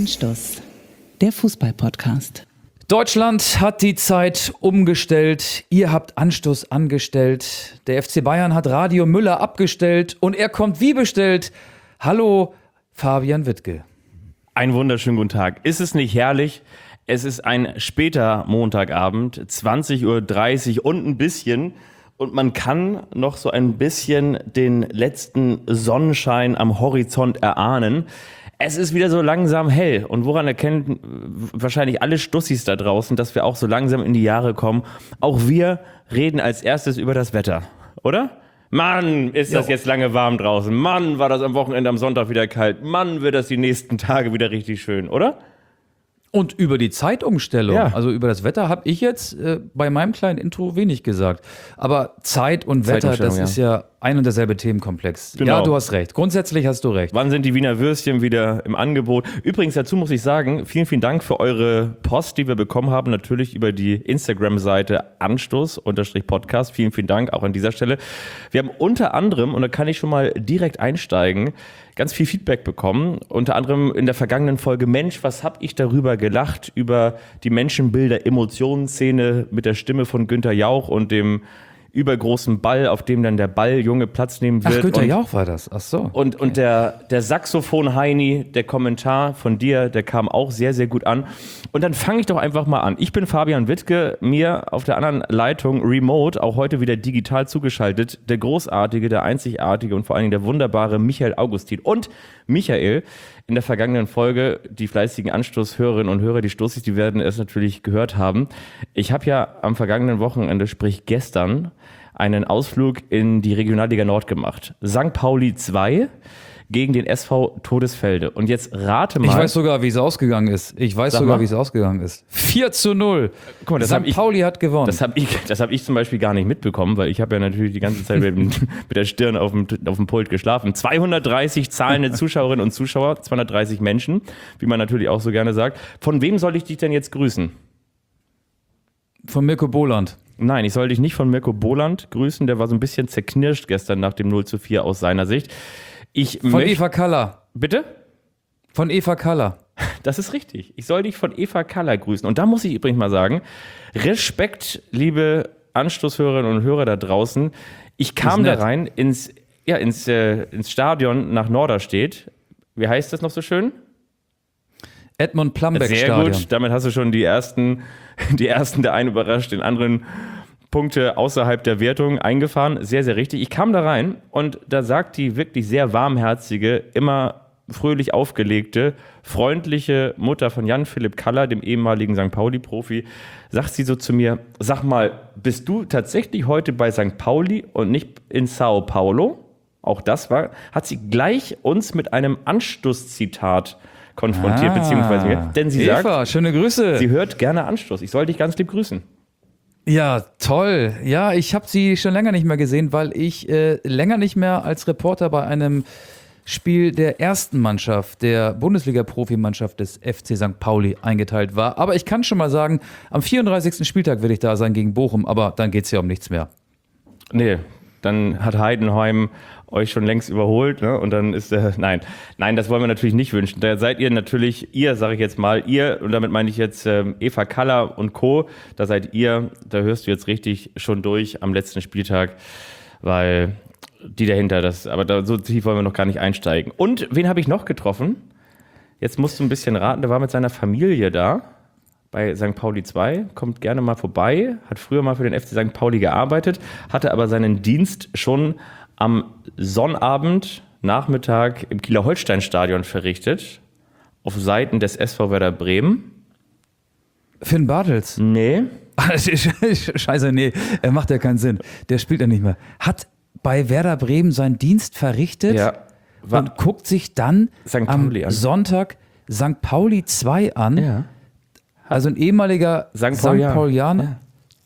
Anstoß, der Fußball-Podcast. Deutschland hat die Zeit umgestellt, ihr habt Anstoß angestellt, der FC Bayern hat Radio Müller abgestellt und er kommt wie bestellt. Hallo, Fabian Wittke. Einen wunderschönen guten Tag. Ist es nicht herrlich? Es ist ein später Montagabend, 20:30 Uhr und ein bisschen. Und man kann noch so ein bisschen den letzten Sonnenschein am Horizont erahnen. Es ist wieder so langsam hell. Und woran erkennen wahrscheinlich alle Stussis da draußen, dass wir auch so langsam in die Jahre kommen? Auch wir reden als erstes über das Wetter, oder? Mann, ist das jetzt lange warm draußen. Mann, war das am Wochenende am Sonntag wieder kalt. Mann, wird das die nächsten Tage wieder richtig schön, oder? Und über die Zeitumstellung, Ja. also über das Wetter, habe ich jetzt bei meinem kleinen Intro wenig gesagt. Aber Zeit und Wetter, das ist ja ein und derselbe Themenkomplex. Genau. Ja, du hast recht. Grundsätzlich hast du recht. Wann sind die Wiener Würstchen wieder im Angebot? Übrigens, dazu muss ich sagen, vielen, vielen Dank für eure Post, die wir bekommen haben. Natürlich über die Instagram-Seite Anstoß_Podcast. Vielen, vielen Dank auch an dieser Stelle. Wir haben unter anderem, und da kann ich schon mal direkt einsteigen, ganz viel Feedback bekommen. Unter anderem in der vergangenen Folge, Mensch, was hab ich darüber gelacht, über die Menschenbilder-Emotionen-Szene mit der Stimme von Günther Jauch und dem übergroßen Ball, auf dem dann der Balljunge Platz nehmen wird. Ach, Günther Jauch war das. Ach so. Und der Saxophon-Heini, der Kommentar von dir, der kam auch sehr, sehr gut an. Und dann fange ich doch einfach mal an. Ich bin Fabian Wittke, mir auf der anderen Leitung remote, auch heute wieder digital zugeschaltet, der großartige, der einzigartige und vor allen Dingen der wunderbare Michael Augustin. Und Michael, in der vergangenen Folge, die fleißigen Anstoßhörerinnen und Hörer, die Stoßis, die werden es natürlich gehört haben. Ich habe ja am vergangenen Wochenende, sprich gestern, einen Ausflug in die Regionalliga Nord gemacht. St. Pauli 2 gegen den SV Todesfelde. Und jetzt rate mal. Ich weiß sogar, wie es ausgegangen ist. 4:0. Guck mal, das St. Pauli hat gewonnen. Das hab ich zum Beispiel gar nicht mitbekommen, weil ich habe ja natürlich die ganze Zeit mit der Stirn auf dem Pult geschlafen. 230 zahlende Zuschauerinnen und Zuschauer, 230 Menschen, wie man natürlich auch so gerne sagt. Von wem soll ich dich denn jetzt grüßen? Von Mirko Boland. Nein, ich soll dich nicht von Mirko Boland grüßen, der war so ein bisschen zerknirscht gestern nach dem 0:4 aus seiner Sicht. Von Eva Kaller. Bitte? Von Eva Kaller. Das ist richtig. Ich soll dich von Eva Kaller grüßen. Und da muss ich übrigens mal sagen, Respekt, liebe Anstoßhörerinnen und Hörer da draußen. Ich kam da rein ins Stadion nach Norderstedt. Wie heißt das noch so schön? Edmund Plambeck Sehr Stadion. gut, damit hast du schon die ersten der einen überrascht, den anderen Punkte außerhalb der Wertung eingefahren. Sehr, sehr richtig. Ich kam da rein und da sagt die wirklich sehr warmherzige, immer fröhlich aufgelegte, freundliche Mutter von Jan-Philipp Kaller, dem ehemaligen St. Pauli-Profi, sagt sie so zu mir, sag mal, bist du tatsächlich heute bei St. Pauli und nicht in Sao Paulo? Auch das hat sie gleich uns mit einem Anstoßzitat konfrontiert, beziehungsweise mir. Denn sie Eva, sagt, schöne Grüße. sie hört gerne Anstoß. Ich soll dich ganz lieb grüßen. Ja, toll. Ja, ich habe sie schon länger nicht mehr gesehen, weil ich länger nicht mehr als Reporter bei einem Spiel der ersten Mannschaft, der Bundesliga-Profimannschaft des FC St. Pauli eingeteilt war. Aber ich kann schon mal sagen, am 34. Spieltag werde ich da sein gegen Bochum, aber dann geht es ja um nichts mehr. Nee, dann hat Heidenheim euch schon längst überholt, ne? Und dann ist nein, das wollen wir natürlich nicht wünschen. Da seid ihr natürlich, sage ich jetzt mal, und damit meine ich jetzt Eva Kaller und Co., da seid ihr, da hörst du jetzt richtig schon durch am letzten Spieltag, weil die dahinter, aber so tief wollen wir noch gar nicht einsteigen. Und wen habe ich noch getroffen? Jetzt musst du ein bisschen raten, der war mit seiner Familie da. Bei St. Pauli 2, kommt gerne mal vorbei, hat früher mal für den FC St. Pauli gearbeitet, hatte aber seinen Dienst schon am Sonnabend, Nachmittag im Kieler Holstein-Stadion verrichtet, auf Seiten des SV Werder Bremen. Finn Bartels? Nee. Scheiße, nee, er macht ja keinen Sinn. Der spielt ja nicht mehr. Hat bei Werder Bremen seinen Dienst verrichtet und guckt sich dann am Sonntag St. Pauli 2 an. Ja. Also ein ehemaliger St. Paulianer. Ja.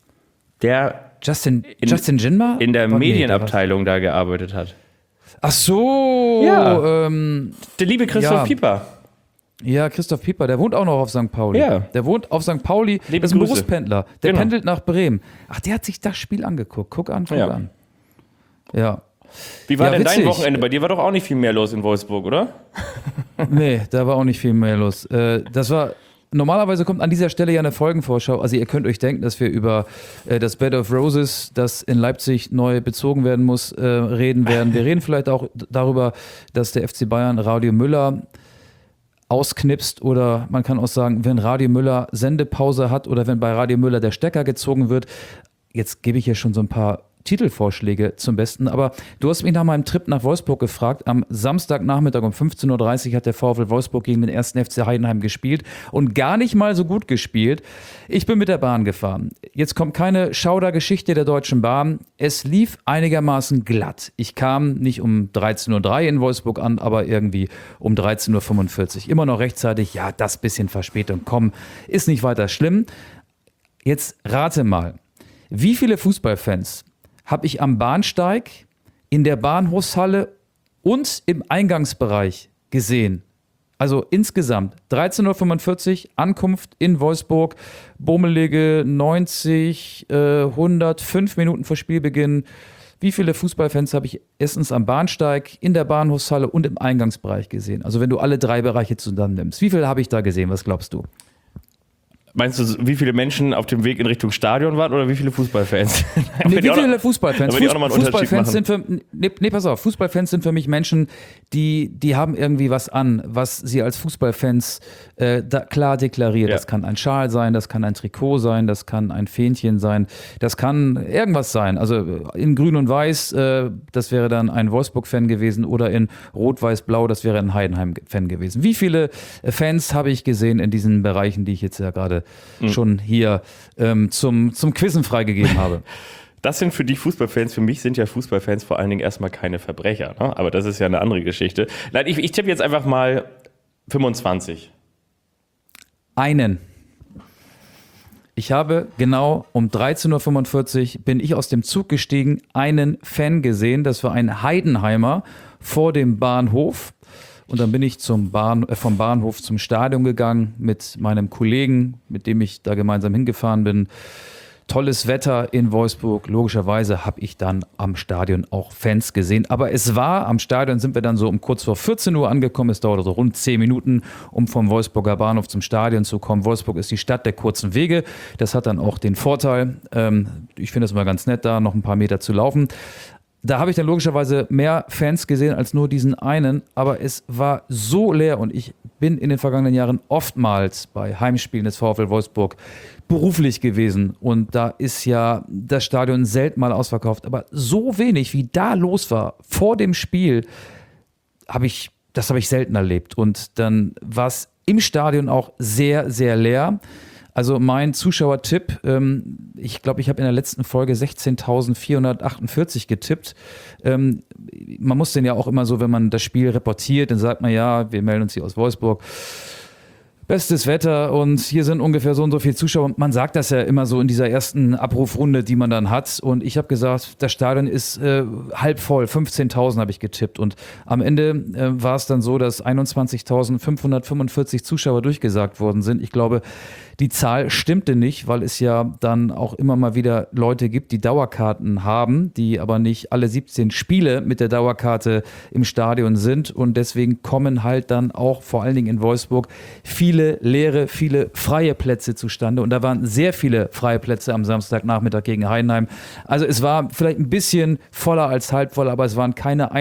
Der Justin Jinma? In der Medienabteilung da gearbeitet hat. Ach so. Ja. Der liebe Christoph Pieper. Ja, Christoph Pieper, der wohnt auch noch auf St. Pauli. Ja. Der wohnt auf St. Pauli, Liebe das ist ein Grüße. Berufspendler. Der pendelt nach Bremen. Ach, der hat sich das Spiel angeguckt. Guck an. Ja. Wie war denn witzig. dein Wochenende? Bei dir war doch auch nicht viel mehr los in Wolfsburg, oder? Nee, da war auch nicht viel mehr los. Das war. Normalerweise kommt an dieser Stelle ja eine Folgenvorschau. Also ihr könnt euch denken, dass wir über das Bed of Roses, das in Leipzig neu bezogen werden muss, reden werden. Wir reden vielleicht auch darüber, dass der FC Bayern Radio Müller ausknipst, oder man kann auch sagen, wenn Radio Müller Sendepause hat oder wenn bei Radio Müller der Stecker gezogen wird. Jetzt gebe ich hier schon so ein paar Titelvorschläge zum Besten, aber du hast mich nach meinem Trip nach Wolfsburg gefragt. Am Samstagnachmittag um 15:30 Uhr hat der VfL Wolfsburg gegen den 1. FC Heidenheim gespielt und gar nicht mal so gut gespielt. Ich bin mit der Bahn gefahren. Jetzt kommt keine Schaudergeschichte der Deutschen Bahn. Es lief einigermaßen glatt. Ich kam nicht um 13:03 Uhr in Wolfsburg an, aber irgendwie um 13:45 Uhr. Immer noch rechtzeitig. Ja, das bisschen Verspätung, komm, ist nicht weiter schlimm. Jetzt rate mal, wie viele Fußballfans habe ich am Bahnsteig, in der Bahnhofshalle und im Eingangsbereich gesehen? Also insgesamt 13:45 Uhr, Ankunft in Wolfsburg, bummelige 90, 105 Minuten vor Spielbeginn. Wie viele Fußballfans habe ich erstens am Bahnsteig, in der Bahnhofshalle und im Eingangsbereich gesehen? Also wenn du alle drei Bereiche zusammennimmst. Wie viele habe ich da gesehen? Was glaubst du? Meinst du, wie viele Menschen auf dem Weg in Richtung Stadion waren oder wie viele Fußballfans? Nee, wie viele Fußballfans? Pass auf. Fußballfans sind für mich Menschen, die haben irgendwie was an, was sie als Fußballfans klar deklariert. Ja. Das kann ein Schal sein, das kann ein Trikot sein, das kann ein Fähnchen sein, das kann irgendwas sein. Also in Grün und Weiß, das wäre dann ein Wolfsburg-Fan gewesen, oder in Rot-Weiß-Blau, das wäre ein Heidenheim-Fan gewesen. Wie viele Fans habe ich gesehen in diesen Bereichen, die ich jetzt ja gerade schon hier zum Quizzen freigegeben habe? Das sind für dich Fußballfans. Für mich sind ja Fußballfans vor allen Dingen erstmal keine Verbrecher. Ne? Aber das ist ja eine andere Geschichte. Nein, ich tippe jetzt einfach mal 25. Einen. Ich habe genau um 13:45 Uhr bin ich aus dem Zug gestiegen, einen Fan gesehen. Das war ein Heidenheimer vor dem Bahnhof. Und dann bin ich vom Bahnhof zum Stadion gegangen mit meinem Kollegen, mit dem ich da gemeinsam hingefahren bin. Tolles Wetter in Wolfsburg. Logischerweise habe ich dann am Stadion auch Fans gesehen. Aber am Stadion sind wir dann so um kurz vor 14 Uhr angekommen. Es dauerte so rund 10 Minuten, um vom Wolfsburger Bahnhof zum Stadion zu kommen. Wolfsburg ist die Stadt der kurzen Wege. Das hat dann auch den Vorteil, ich finde es immer ganz nett, da noch ein paar Meter zu laufen. Da habe ich dann logischerweise mehr Fans gesehen als nur diesen einen, aber es war so leer und ich bin in den vergangenen Jahren oftmals bei Heimspielen des VfL Wolfsburg beruflich gewesen und da ist ja das Stadion selten mal ausverkauft, aber so wenig wie da los war vor dem Spiel, habe ich selten erlebt und dann war es im Stadion auch sehr, sehr leer. Also mein Zuschauertipp, ich glaube, ich habe in der letzten Folge 16.448 getippt. Man muss den ja auch immer so, wenn man das Spiel reportiert, dann sagt man, ja, wir melden uns hier aus Wolfsburg. Bestes Wetter und hier sind ungefähr so und so viele Zuschauer. Man sagt das ja immer so in dieser ersten Abrufrunde, die man dann hat. Und ich habe gesagt, das Stadion ist halb voll, 15.000 habe ich getippt. Und am Ende war es dann so, dass 21.545 Zuschauer durchgesagt worden sind. Ich glaube, die Zahl stimmte nicht, weil es ja dann auch immer mal wieder Leute gibt, die Dauerkarten haben, die aber nicht alle 17 Spiele mit der Dauerkarte im Stadion sind. Und deswegen kommen halt dann auch vor allen Dingen in Wolfsburg viele leere, viele freie Plätze zustande. Und da waren sehr viele freie Plätze am Samstagnachmittag gegen Heidenheim. Also es war vielleicht ein bisschen voller als halb voll, aber es waren keine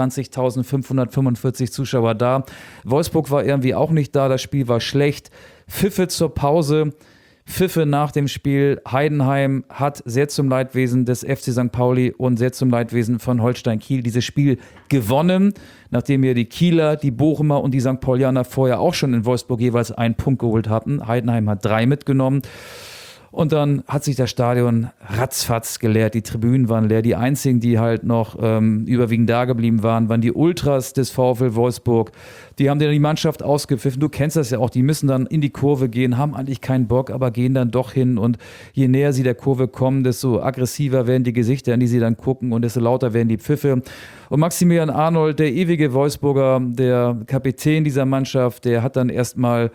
21.545 Zuschauer da. Wolfsburg war irgendwie auch nicht da, das Spiel war schlecht. Pfiffe zur Pause, Pfiffe nach dem Spiel. Heidenheim hat sehr zum Leidwesen des FC St. Pauli und sehr zum Leidwesen von Holstein Kiel dieses Spiel gewonnen, nachdem ja die Kieler, die Bochumer und die St. Paulianer vorher auch schon in Wolfsburg jeweils einen Punkt geholt hatten. Heidenheim hat 3 mitgenommen. Und dann hat sich das Stadion ratzfatz geleert, die Tribünen waren leer. Die einzigen, die halt noch überwiegend da geblieben waren die Ultras des VfL Wolfsburg. Die haben dann die Mannschaft ausgepfiffen. Du kennst das ja auch, die müssen dann in die Kurve gehen, haben eigentlich keinen Bock, aber gehen dann doch hin. Und je näher sie der Kurve kommen, desto aggressiver werden die Gesichter, an die sie dann gucken und desto lauter werden die Pfiffe. Und Maximilian Arnold, der ewige Wolfsburger, der Kapitän dieser Mannschaft, der hat dann erstmal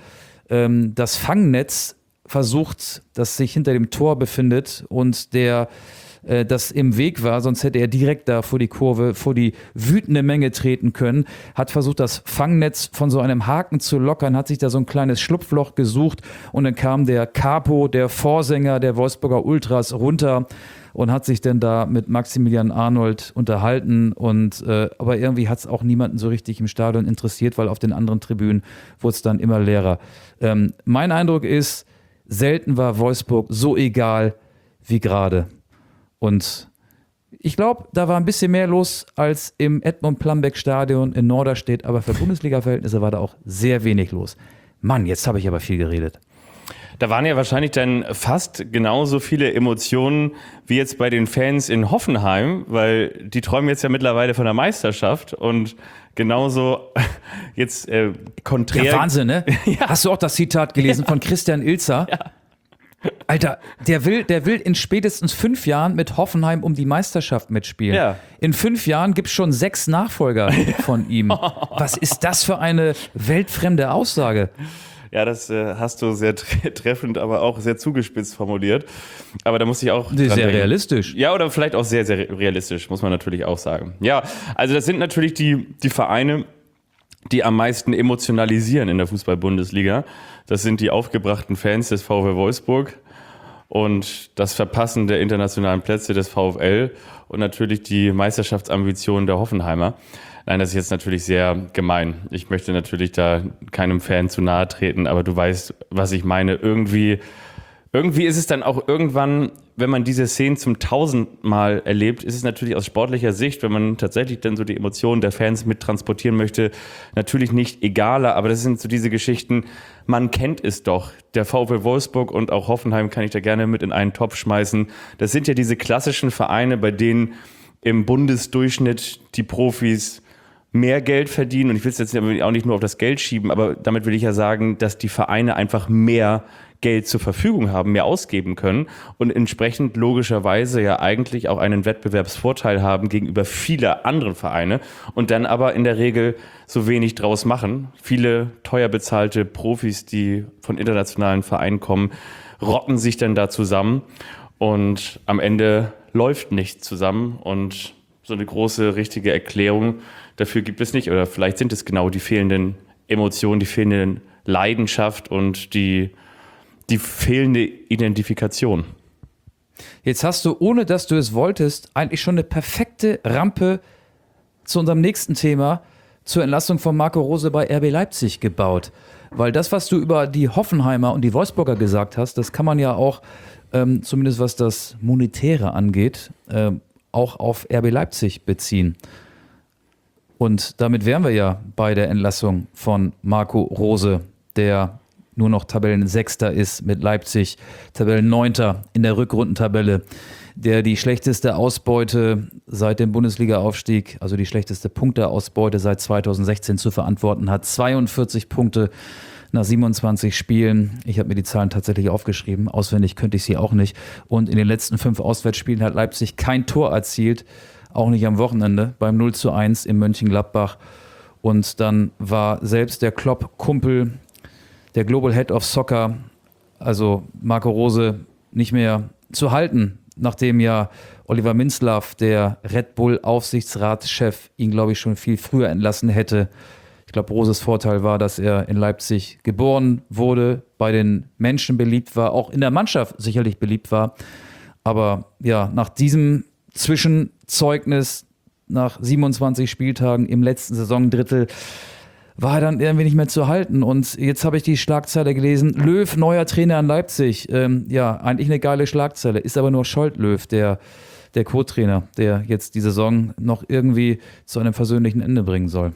das Fangnetz versucht, das sich hinter dem Tor befindet und der das im Weg war, sonst hätte er direkt da vor die Kurve, vor die wütende Menge treten können, hat versucht, das Fangnetz von so einem Haken zu lockern, hat sich da so ein kleines Schlupfloch gesucht und dann kam der Capo, der Vorsänger der Wolfsburger Ultras, runter und hat sich dann da mit Maximilian Arnold unterhalten und aber irgendwie hat es auch niemanden so richtig im Stadion interessiert, weil auf den anderen Tribünen wurde es dann immer leerer. Mein Eindruck ist, selten war Wolfsburg so egal wie gerade. Und ich glaube, da war ein bisschen mehr los als im Edmund-Plambeck-Stadion in Norderstedt, aber für Bundesliga-Verhältnisse war da auch sehr wenig los. Mann, jetzt habe ich aber viel geredet. Da waren ja wahrscheinlich dann fast genauso viele Emotionen wie jetzt bei den Fans in Hoffenheim, weil die träumen jetzt ja mittlerweile von der Meisterschaft und genauso jetzt konträr. Ja, Wahnsinn, ne? Ja. Hast du auch das Zitat gelesen von Christian Ilzer? Ja. Alter, der will in spätestens 5 Jahren mit Hoffenheim um die Meisterschaft mitspielen. Ja. In 5 Jahren gibt es schon 6 Nachfolger von ihm. Was ist das für eine weltfremde Aussage? Ja, das hast du sehr treffend, aber auch sehr zugespitzt formuliert. Aber da muss ich auch Sehr denken. realistisch. Ja, oder vielleicht auch sehr, sehr realistisch, muss man natürlich auch sagen. Ja, also das sind natürlich die Vereine, die am meisten emotionalisieren in der Fußball-Bundesliga. Das sind die aufgebrachten Fans des VfL Wolfsburg und das Verpassen der internationalen Plätze des VfL und natürlich die Meisterschaftsambitionen der Hoffenheimer. Nein, das ist jetzt natürlich sehr gemein. Ich möchte natürlich da keinem Fan zu nahe treten, aber du weißt, was ich meine. Irgendwie ist es dann auch irgendwann, wenn man diese Szenen zum 1000-mal erlebt, ist es natürlich aus sportlicher Sicht, wenn man tatsächlich dann so die Emotionen der Fans mit transportieren möchte, natürlich nicht egaler, aber das sind so diese Geschichten, man kennt es doch. Der VfL Wolfsburg und auch Hoffenheim kann ich da gerne mit in einen Topf schmeißen. Das sind ja diese klassischen Vereine, bei denen im Bundesdurchschnitt die Profis mehr Geld verdienen. Und ich will es jetzt auch nicht nur auf das Geld schieben, aber damit will ich ja sagen, dass die Vereine einfach mehr Geld zur Verfügung haben, mehr ausgeben können und entsprechend logischerweise ja eigentlich auch einen Wettbewerbsvorteil haben gegenüber vieler anderen Vereine und dann aber in der Regel so wenig draus machen. Viele teuer bezahlte Profis, die von internationalen Vereinen kommen, rotten sich dann da zusammen und am Ende läuft nichts zusammen und so eine große, richtige Erklärung dafür gibt es nicht. Oder vielleicht sind es genau die fehlenden Emotionen, die fehlende Leidenschaft und die fehlende Identifikation. Jetzt hast du, ohne dass du es wolltest, eigentlich schon eine perfekte Rampe zu unserem nächsten Thema, zur Entlassung von Marco Rose bei RB Leipzig gebaut. Weil das, was du über die Hoffenheimer und die Wolfsburger gesagt hast, das kann man ja auch, zumindest was das Monetäre angeht, auch auf RB Leipzig beziehen. Und damit wären wir ja bei der Entlassung von Marco Rose, der nur noch Tabellensechster ist mit Leipzig, Tabellenneunter in der Rückrundentabelle, der die schlechteste Ausbeute seit dem Bundesliga-Aufstieg, also die schlechteste Punkteausbeute seit 2016 zu verantworten hat. 42 Punkte nach 27 Spielen. Ich habe mir die Zahlen tatsächlich aufgeschrieben, auswendig könnte ich sie auch nicht. Und in den letzten 5 Auswärtsspielen hat Leipzig kein Tor erzielt, auch nicht am Wochenende, beim 0:1 in Mönchengladbach. Und dann war selbst der Klopp-Kumpel, der Global Head of Soccer, also Marco Rose, nicht mehr zu halten, nachdem ja Oliver Minzlaff, der Red Bull-Aufsichtsratschef, ihn, glaube ich, schon viel früher entlassen hätte. Ich glaube, Roses Vorteil war, dass er in Leipzig geboren wurde, bei den Menschen beliebt war, auch in der Mannschaft sicherlich beliebt war. Aber ja, nach diesem Zwischenzeugnis, nach 27 Spieltagen im letzten Saisondrittel, war er dann irgendwie nicht mehr zu halten. Und jetzt habe ich die Schlagzeile gelesen, Löw, neuer Trainer in Leipzig. Ja, eigentlich eine geile Schlagzeile, ist aber nur Scholt Löw, der Co-Trainer, der jetzt die Saison noch irgendwie zu einem versöhnlichen Ende bringen soll.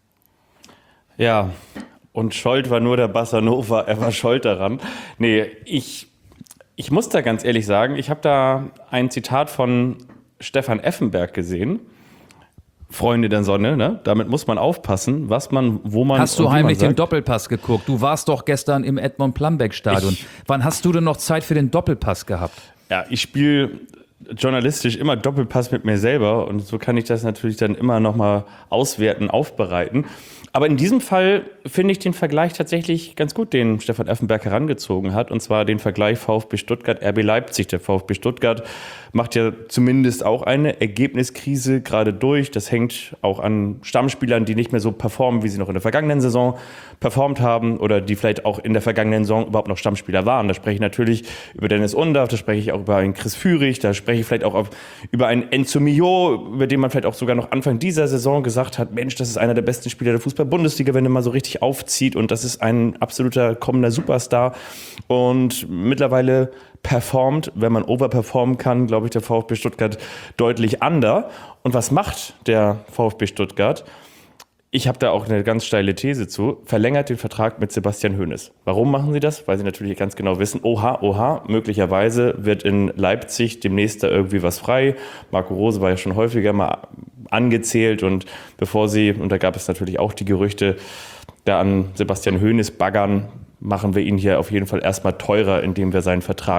Ja, und Scholt war nur der Bassanova, er war Scholt daran. Nee, ich muss da ganz ehrlich sagen, ich habe da ein Zitat von Stefan Effenberg gesehen. Freunde der Sonne, ne? Damit muss man aufpassen, wo man. Hast du heimlich den Doppelpass geguckt? Du warst doch gestern im Edmund-Plambeck-Stadion. Wann hast du denn noch Zeit für den Doppelpass gehabt? Ja, ich spiele journalistisch immer Doppelpass mit mir selber und so kann ich das natürlich dann immer nochmal auswerten, aufbereiten. Aber in diesem Fall finde ich den Vergleich tatsächlich ganz gut, den Stefan Effenberg herangezogen hat. Und zwar den Vergleich VfB Stuttgart, RB Leipzig. Der VfB Stuttgart macht ja zumindest auch eine Ergebniskrise gerade durch. Das hängt auch an Stammspielern, die nicht mehr so performen, wie sie noch in der vergangenen Saison performt haben oder die vielleicht auch in der vergangenen Saison überhaupt noch Stammspieler waren. Da spreche ich natürlich über Dennis Undaff, da spreche ich auch über einen Chris Führig, da spreche ich vielleicht auch über einen Enzo Mio, über den man vielleicht auch sogar noch Anfang dieser Saison gesagt hat, Mensch, das ist einer der besten Spieler der Fußball-Bundesliga, wenn er mal so richtig aufzieht und das ist ein absoluter kommender Superstar und mittlerweile performt, wenn man overperformen kann, glaube ich, der VfB Stuttgart deutlich under. Und was macht der VfB Stuttgart? Ich habe da auch eine ganz steile These zu. Verlängert den Vertrag mit Sebastian Hoeneß. Warum machen sie das? Weil sie natürlich ganz genau wissen, oha, möglicherweise wird in Leipzig demnächst da irgendwie was frei. Marco Rose war ja schon häufiger mal angezählt und und da gab es natürlich auch die Gerüchte, da an Sebastian Hoeneß baggern, machen wir ihn hier auf jeden Fall erstmal teurer, indem wir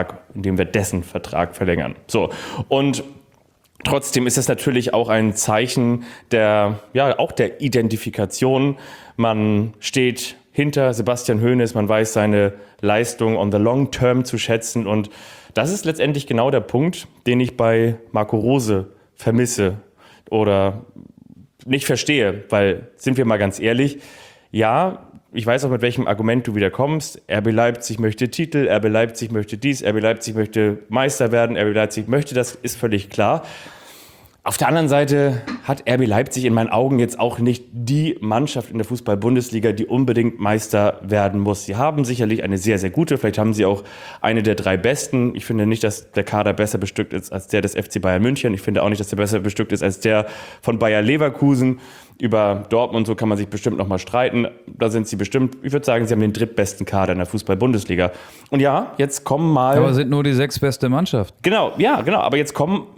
dessen Vertrag verlängern. So, und trotzdem ist es natürlich auch ein Zeichen der Identifikation. Man steht hinter Sebastian Hoeneß, man weiß seine Leistung on the long term zu schätzen und das ist letztendlich genau der Punkt, den ich bei Marco Rose vermisse oder nicht verstehe, weil, sind wir mal ganz ehrlich, ja, ich weiß auch, mit welchem Argument du wieder kommst. RB Leipzig möchte Titel, RB Leipzig möchte dies, RB Leipzig möchte Meister werden, RB Leipzig möchte das, ist völlig klar. Auf der anderen Seite hat RB Leipzig in meinen Augen jetzt auch nicht die Mannschaft in der Fußball-Bundesliga, die unbedingt Meister werden muss. Sie haben sicherlich eine sehr, sehr gute, vielleicht haben sie auch eine der 3 besten. Ich finde nicht, dass der Kader besser bestückt ist als der des FC Bayern München. Ich finde auch nicht, dass der besser bestückt ist als der von Bayer Leverkusen. Über Dortmund so kann man sich bestimmt noch mal streiten. Da sind sie bestimmt, ich würde sagen, sie haben den drittbesten Kader in der Fußball-Bundesliga. Und ja, jetzt kommen mal... Aber sind nur die 6 beste Mannschaft. Genau. Aber jetzt kommt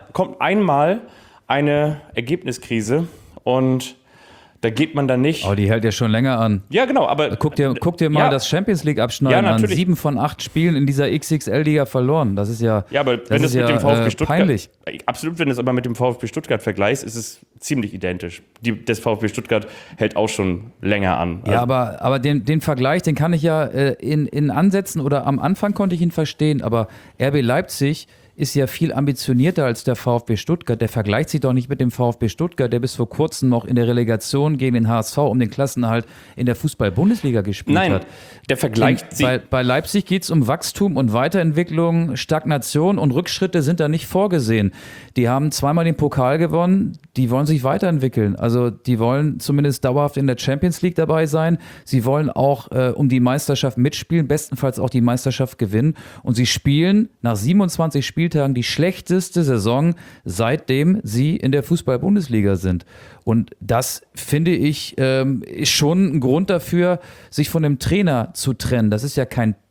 einmal eine Ergebniskrise und da geht man dann nicht... Aber die hält ja schon länger an. Ja, genau, aber... Guck dir mal das Champions League Abschneiden an. 7 von 8 Spielen in dieser XXL-Liga verloren. Das ist ja aber wenn du es mit dem VfB Stuttgart... peinlich. Absolut, wenn du es aber mit dem VfB Stuttgart vergleichst, ist es ziemlich identisch. Das VfB Stuttgart hält auch schon länger an. Ja, aber den Vergleich, den kann ich ja in Ansätzen oder am Anfang konnte ich ihn verstehen, aber RB Leipzig ist ja viel ambitionierter als der VfB Stuttgart. Der vergleicht sich doch nicht mit dem VfB Stuttgart, der bis vor kurzem noch in der Relegation gegen den HSV um den Klassenerhalt in der Fußball-Bundesliga gespielt hat. Nein, der vergleicht sich... Bei Leipzig geht es um Wachstum und Weiterentwicklung, Stagnation und Rückschritte sind da nicht vorgesehen. Die haben zweimal den Pokal gewonnen, die wollen sich weiterentwickeln. Also die wollen zumindest dauerhaft in der Champions League dabei sein. Sie wollen auch um die Meisterschaft mitspielen, bestenfalls auch die Meisterschaft gewinnen. Und sie spielen nach 27 Spieltagen die schlechteste Saison, seitdem sie in der Fußball-Bundesliga sind. Und das, finde ich, ist schon ein Grund dafür, sich von dem Trainer zu trennen. Das ist ja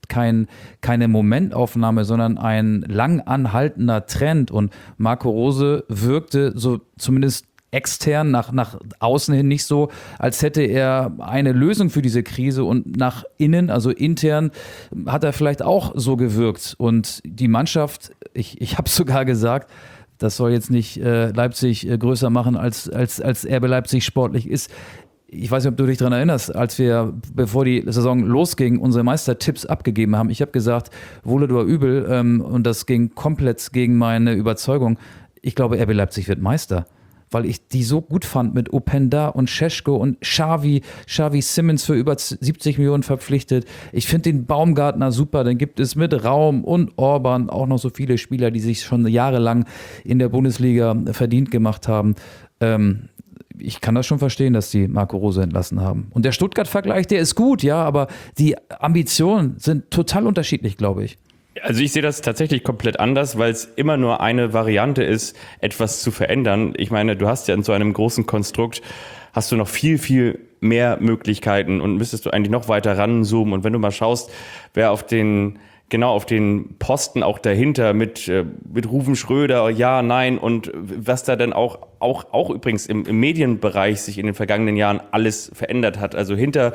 keine Momentaufnahme, sondern ein lang anhaltender Trend. Und Marco Rose wirkte so zumindest extern nach außen hin nicht so, als hätte er eine Lösung für diese Krise und nach innen, also intern, hat er vielleicht auch so gewirkt. Und die Mannschaft, ich habe sogar gesagt, das soll jetzt nicht Leipzig größer machen, als RB Leipzig sportlich ist. Ich weiß nicht, ob du dich daran erinnerst, als wir, bevor die Saison losging, unsere Meistertipps abgegeben haben. Ich habe gesagt, wohl oder übel, und das ging komplett gegen meine Überzeugung. Ich glaube, RB Leipzig wird Meister, weil ich die so gut fand mit Openda und Šeško und Xavi Simons für über 70 Millionen verpflichtet. Ich finde den Baumgartner super, dann gibt es mit Raum und Orban auch noch so viele Spieler, die sich schon jahrelang in der Bundesliga verdient gemacht haben. Ich kann das schon verstehen, dass die Marco Rose entlassen haben. Und der Stuttgart-Vergleich, der ist gut, ja, aber die Ambitionen sind total unterschiedlich, glaube ich. Also ich sehe das tatsächlich komplett anders, weil es immer nur eine Variante ist, etwas zu verändern. Ich meine, du hast ja in so einem großen Konstrukt, hast du noch viel, viel mehr Möglichkeiten und müsstest du eigentlich noch weiter ranzoomen. Und wenn du mal schaust, wer auf den Posten auch dahinter mit Ruven Schröder, ja, nein und was da dann auch übrigens im Medienbereich sich in den vergangenen Jahren alles verändert hat. Also hinter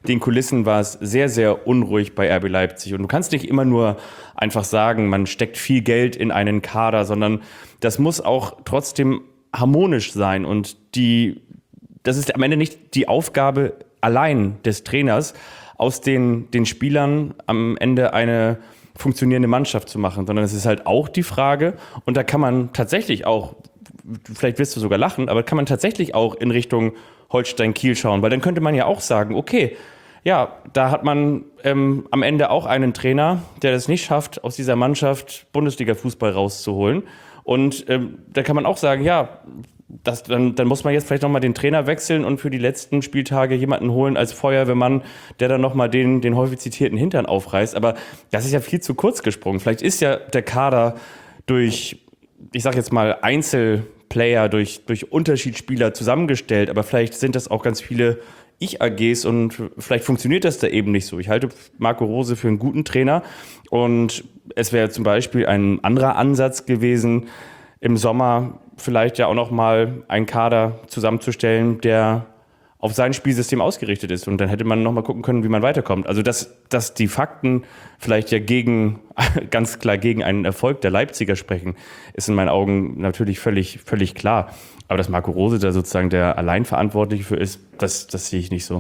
den Kulissen war es sehr, sehr unruhig bei RB Leipzig. Und du kannst nicht immer nur einfach sagen, man steckt viel Geld in einen Kader, sondern das muss auch trotzdem harmonisch sein. Und das ist am Ende nicht die Aufgabe allein des Trainers, aus den Spielern am Ende eine funktionierende Mannschaft zu machen, sondern es ist halt auch die Frage, und da kann man tatsächlich auch, vielleicht wirst du sogar lachen, aber kann man tatsächlich auch in Richtung Holstein-Kiel schauen, weil dann könnte man ja auch sagen, okay, ja, da hat man am Ende auch einen Trainer, der das nicht schafft, aus dieser Mannschaft Bundesliga-Fußball rauszuholen. Und da kann man auch sagen, ja, dann muss man jetzt vielleicht nochmal den Trainer wechseln und für die letzten Spieltage jemanden holen als Feuerwehrmann, der dann nochmal den häufig zitierten Hintern aufreißt. Aber das ist ja viel zu kurz gesprungen. Vielleicht ist ja der Kader durch, ich sag jetzt mal, Einzelplayer, durch Unterschiedsspieler zusammengestellt, aber vielleicht sind das auch ganz viele Ich-AGs und vielleicht funktioniert das da eben nicht so. Ich halte Marco Rose für einen guten Trainer und es wäre zum Beispiel ein anderer Ansatz gewesen, im Sommer vielleicht ja auch noch mal einen Kader zusammenzustellen, der auf sein Spielsystem ausgerichtet ist. Und dann hätte man noch mal gucken können, wie man weiterkommt. Also dass die Fakten vielleicht ja ganz klar gegen einen Erfolg der Leipziger sprechen, ist in meinen Augen natürlich völlig klar. Aber dass Marco Rose da sozusagen der Alleinverantwortliche für ist, das sehe ich nicht so.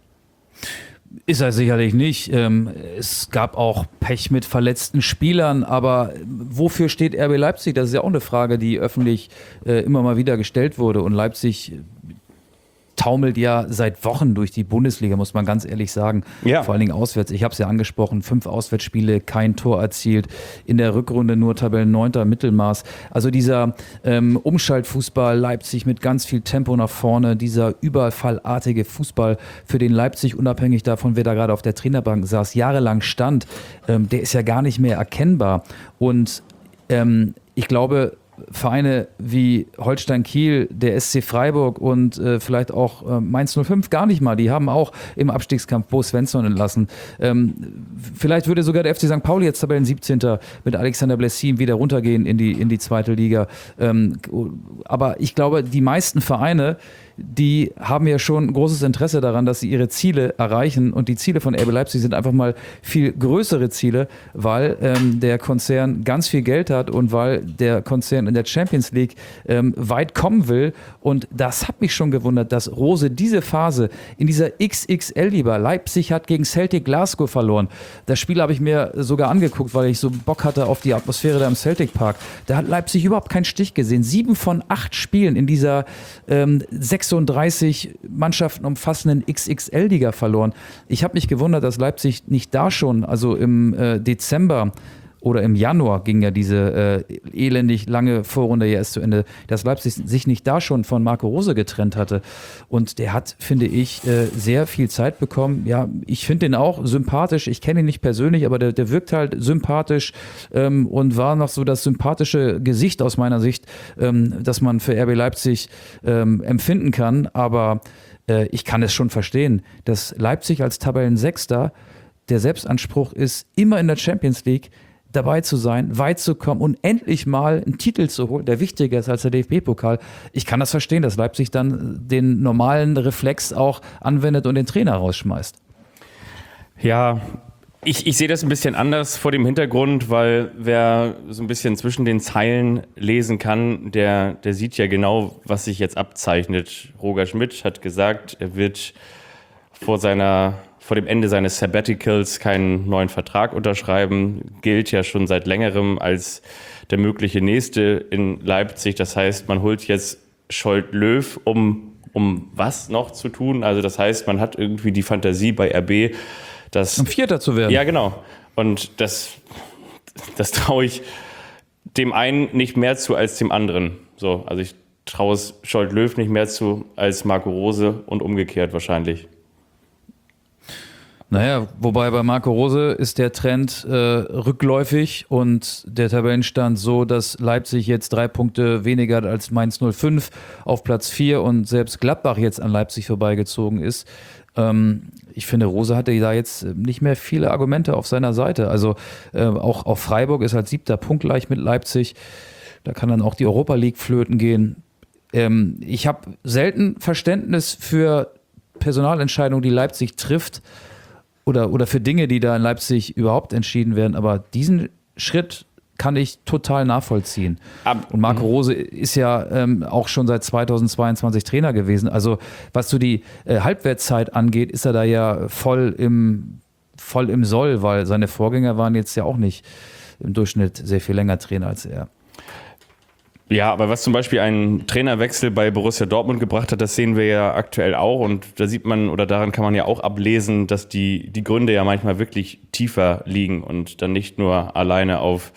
Ist er sicherlich nicht. Es gab auch Pech mit verletzten Spielern, aber wofür steht RB Leipzig? Das ist ja auch eine Frage, die öffentlich immer mal wieder gestellt wurde. Und Leipzig taumelt ja seit Wochen durch die Bundesliga, muss man ganz ehrlich sagen. Ja. Vor allen Dingen auswärts. Ich habe es ja angesprochen, 5 Auswärtsspiele, kein Tor erzielt. In der Rückrunde nur Tabellen-9. Mittelmaß. Also dieser Umschaltfußball, Leipzig mit ganz viel Tempo nach vorne, dieser überfallartige Fußball, für den Leipzig, unabhängig davon, wer da gerade auf der Trainerbank saß, jahrelang stand, der ist ja gar nicht mehr erkennbar. Und ich glaube, Vereine wie Holstein Kiel, der SC Freiburg und vielleicht auch Mainz 05 gar nicht mal. Die haben auch im Abstiegskampf Bo Svensson entlassen. Vielleicht würde sogar der FC St. Pauli jetzt Tabellen 17. mit Alexander Blessin wieder runtergehen in die zweite Liga. Aber ich glaube, die meisten Vereine, die haben ja schon großes Interesse daran, dass sie ihre Ziele erreichen. Und die Ziele von RB Leipzig sind einfach mal viel größere Ziele, weil der Konzern ganz viel Geld hat und weil der Konzern in der Champions League weit kommen will. Und das hat mich schon gewundert, dass Rose diese Phase in dieser XXL-Liga, Leipzig hat gegen Celtic Glasgow verloren. Das Spiel habe ich mir sogar angeguckt, weil ich so Bock hatte auf die Atmosphäre da im Celtic Park. Da hat Leipzig überhaupt keinen Stich gesehen. 7 von 8 Spielen in dieser 36 Mannschaften umfassenden XXL-Liga verloren. Ich habe mich gewundert, dass Leipzig nicht da schon, also im Dezember oder im Januar ging ja diese elendig lange Vorrunde ja erst zu Ende, dass Leipzig sich nicht da schon von Marco Rose getrennt hatte. Und der hat, finde ich, sehr viel Zeit bekommen. Ja, ich finde den auch sympathisch. Ich kenne ihn nicht persönlich, aber der wirkt halt sympathisch und war noch so das sympathische Gesicht aus meiner Sicht, das man für RB Leipzig empfinden kann. Aber ich kann es schon verstehen, dass Leipzig als Tabellensechster der Selbstanspruch ist, immer in der Champions League dabei zu sein, weit zu kommen und endlich mal einen Titel zu holen, der wichtiger ist als der DFB-Pokal. Ich kann das verstehen, dass Leipzig dann den normalen Reflex auch anwendet und den Trainer rausschmeißt. Ja, ich sehe das ein bisschen anders vor dem Hintergrund, weil wer so ein bisschen zwischen den Zeilen lesen kann, der sieht ja genau, was sich jetzt abzeichnet. Roger Schmidt hat gesagt, er wird vor dem Ende seines Sabbaticals keinen neuen Vertrag unterschreiben, gilt ja schon seit längerem als der mögliche Nächste in Leipzig. Das heißt, man holt jetzt Scholt-Löw, um was noch zu tun? Also das heißt, man hat irgendwie die Fantasie bei RB, um Vierter zu werden. Ja, genau. Und das traue ich dem einen nicht mehr zu als dem anderen. So, also ich traue es Scholt-Löw nicht mehr zu als Marco Rose und umgekehrt wahrscheinlich. Naja, wobei bei Marco Rose ist der Trend rückläufig und der Tabellenstand so, dass Leipzig jetzt 3 Punkte weniger hat als Mainz 05 auf Platz 4 und selbst Gladbach jetzt an Leipzig vorbeigezogen ist. Ich finde, Rose hatte da jetzt nicht mehr viele Argumente auf seiner Seite. Also auch Freiburg ist halt 7. punktgleich mit Leipzig. Da kann dann auch die Europa League flöten gehen. Ich habe selten Verständnis für Personalentscheidungen, die Leipzig trifft oder für Dinge, die da in Leipzig überhaupt entschieden werden. Aber diesen Schritt kann ich total nachvollziehen. Und Marco Rose ist ja auch schon seit 2022 Trainer gewesen. Also was so die Halbwertszeit angeht, ist er da ja voll im Soll, weil seine Vorgänger waren jetzt ja auch nicht im Durchschnitt sehr viel länger Trainer als er. Ja, aber was zum Beispiel einen Trainerwechsel bei Borussia Dortmund gebracht hat, das sehen wir ja aktuell auch. Und da sieht man, oder daran kann man ja auch ablesen, dass die Gründe ja manchmal wirklich tiefer liegen und dann nicht nur alleine auf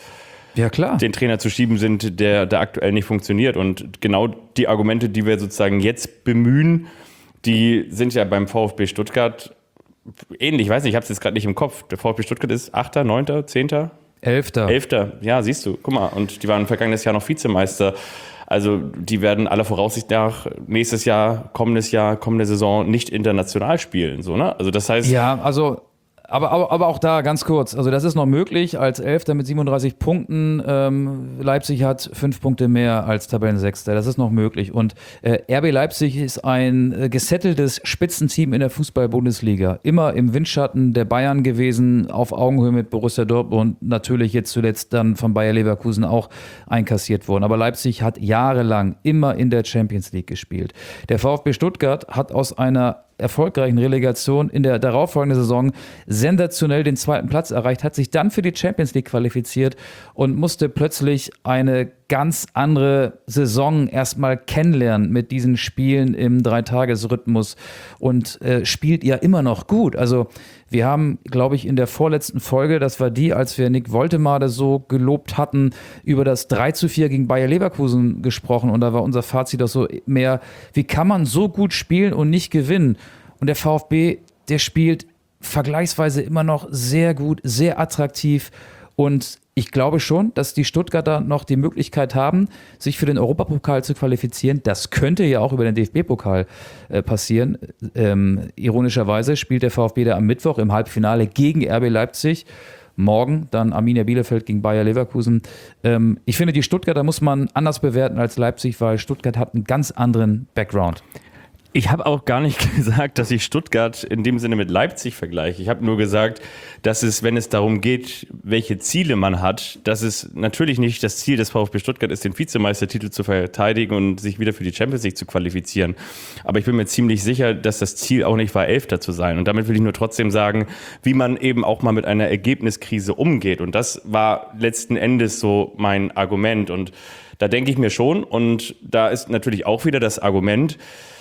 den Trainer zu schieben sind, der aktuell nicht funktioniert. Und genau die Argumente, die wir sozusagen jetzt bemühen, die sind ja beim VfB Stuttgart ähnlich. Ich weiß nicht, ich habe es jetzt gerade nicht im Kopf. Der VfB Stuttgart ist 8., 9., 10.? 11. Ja, siehst du, guck mal. Und die waren vergangenes Jahr noch Vizemeister. Also die werden aller Voraussicht nach nächstes Jahr, kommende Saison nicht international spielen. So, ne? Also das heißt... Ja, also... Aber auch da ganz kurz, also das ist noch möglich als 11. mit 37 Punkten. Leipzig hat 5 Punkte mehr als Tabellensechster. Das ist noch möglich. Und RB Leipzig ist ein gesetteltes Spitzenteam in der Fußball-Bundesliga. Immer im Windschatten der Bayern gewesen, auf Augenhöhe mit Borussia Dortmund. Natürlich jetzt zuletzt dann von Bayer Leverkusen auch einkassiert worden. Aber Leipzig hat jahrelang immer in der Champions League gespielt. Der VfB Stuttgart hat aus einer erfolgreichen Relegation in der darauffolgenden Saison sensationell den 2. Platz erreicht, hat sich dann für die Champions League qualifiziert und musste plötzlich eine ganz andere Saison erstmal kennenlernen mit diesen Spielen im Dreitagesrhythmus und spielt ja immer noch gut. Also wir haben, glaube ich, in der vorletzten Folge, das war die, als wir Nick Woltemade so gelobt hatten, über das 3:4 gegen Bayer Leverkusen gesprochen und da war unser Fazit auch so mehr, wie kann man so gut spielen und nicht gewinnen? Und der VfB, der spielt vergleichsweise immer noch sehr gut, sehr attraktiv und ich glaube schon, dass die Stuttgarter noch die Möglichkeit haben, sich für den Europapokal zu qualifizieren. Das könnte ja auch über den DFB-Pokal passieren. Ironischerweise spielt der VfB da am Mittwoch im Halbfinale gegen RB Leipzig. Morgen dann Arminia Bielefeld gegen Bayer Leverkusen. Ich finde, die Stuttgarter muss man anders bewerten als Leipzig, weil Stuttgart hat einen ganz anderen Background. Ich habe auch gar nicht gesagt, dass ich Stuttgart in dem Sinne mit Leipzig vergleiche. Ich habe nur gesagt, dass es, wenn es darum geht, welche Ziele man hat, dass es natürlich nicht das Ziel des VfB Stuttgart ist, den Vizemeistertitel zu verteidigen und sich wieder für die Champions League zu qualifizieren. Aber ich bin mir ziemlich sicher, dass das Ziel auch nicht war, Elfter zu sein. Und damit will ich nur trotzdem sagen, wie man eben auch mal mit einer Ergebniskrise umgeht. Und das war letzten Endes so mein Argument. Und da denke ich mir schon, und da ist natürlich auch wieder das Argument,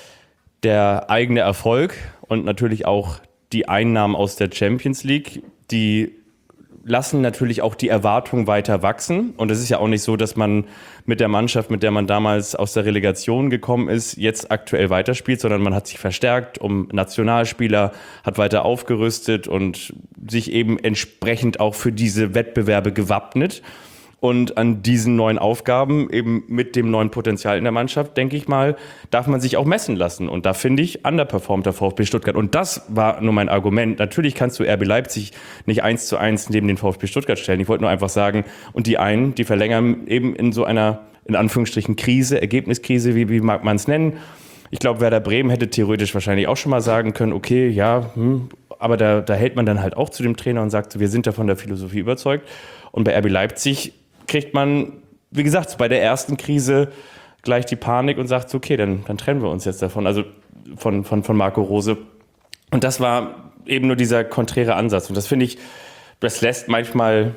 der eigene Erfolg und natürlich auch die Einnahmen aus der Champions League, die lassen natürlich auch die Erwartungen weiter wachsen. Und es ist ja auch nicht so, dass man mit der Mannschaft, mit der man damals aus der Relegation gekommen ist, jetzt aktuell weiterspielt, sondern man hat sich verstärkt um Nationalspieler, hat weiter aufgerüstet und sich eben entsprechend auch für diese Wettbewerbe gewappnet. Und an diesen neuen Aufgaben, eben mit dem neuen Potenzial in der Mannschaft, denke ich mal, darf man sich auch messen lassen. Und da finde ich, underperformt der VfB Stuttgart. Und das war nur mein Argument. Natürlich kannst du RB Leipzig nicht 1:1 neben den VfB Stuttgart stellen. Ich wollte nur einfach sagen, und die einen, die verlängern eben in so einer, in Anführungsstrichen, Krise, Ergebniskrise, wie mag man es nennen. Ich glaube, Werder Bremen hätte theoretisch wahrscheinlich auch schon mal sagen können, okay, ja, aber da hält man dann halt auch zu dem Trainer und sagt, wir sind da von der Philosophie überzeugt. Und bei RB Leipzig kriegt man, wie gesagt, bei der ersten Krise gleich die Panik und sagt, okay, dann trennen wir uns jetzt davon, also von Marco Rose. Und das war eben nur dieser konträre Ansatz. Und das finde ich, das lässt manchmal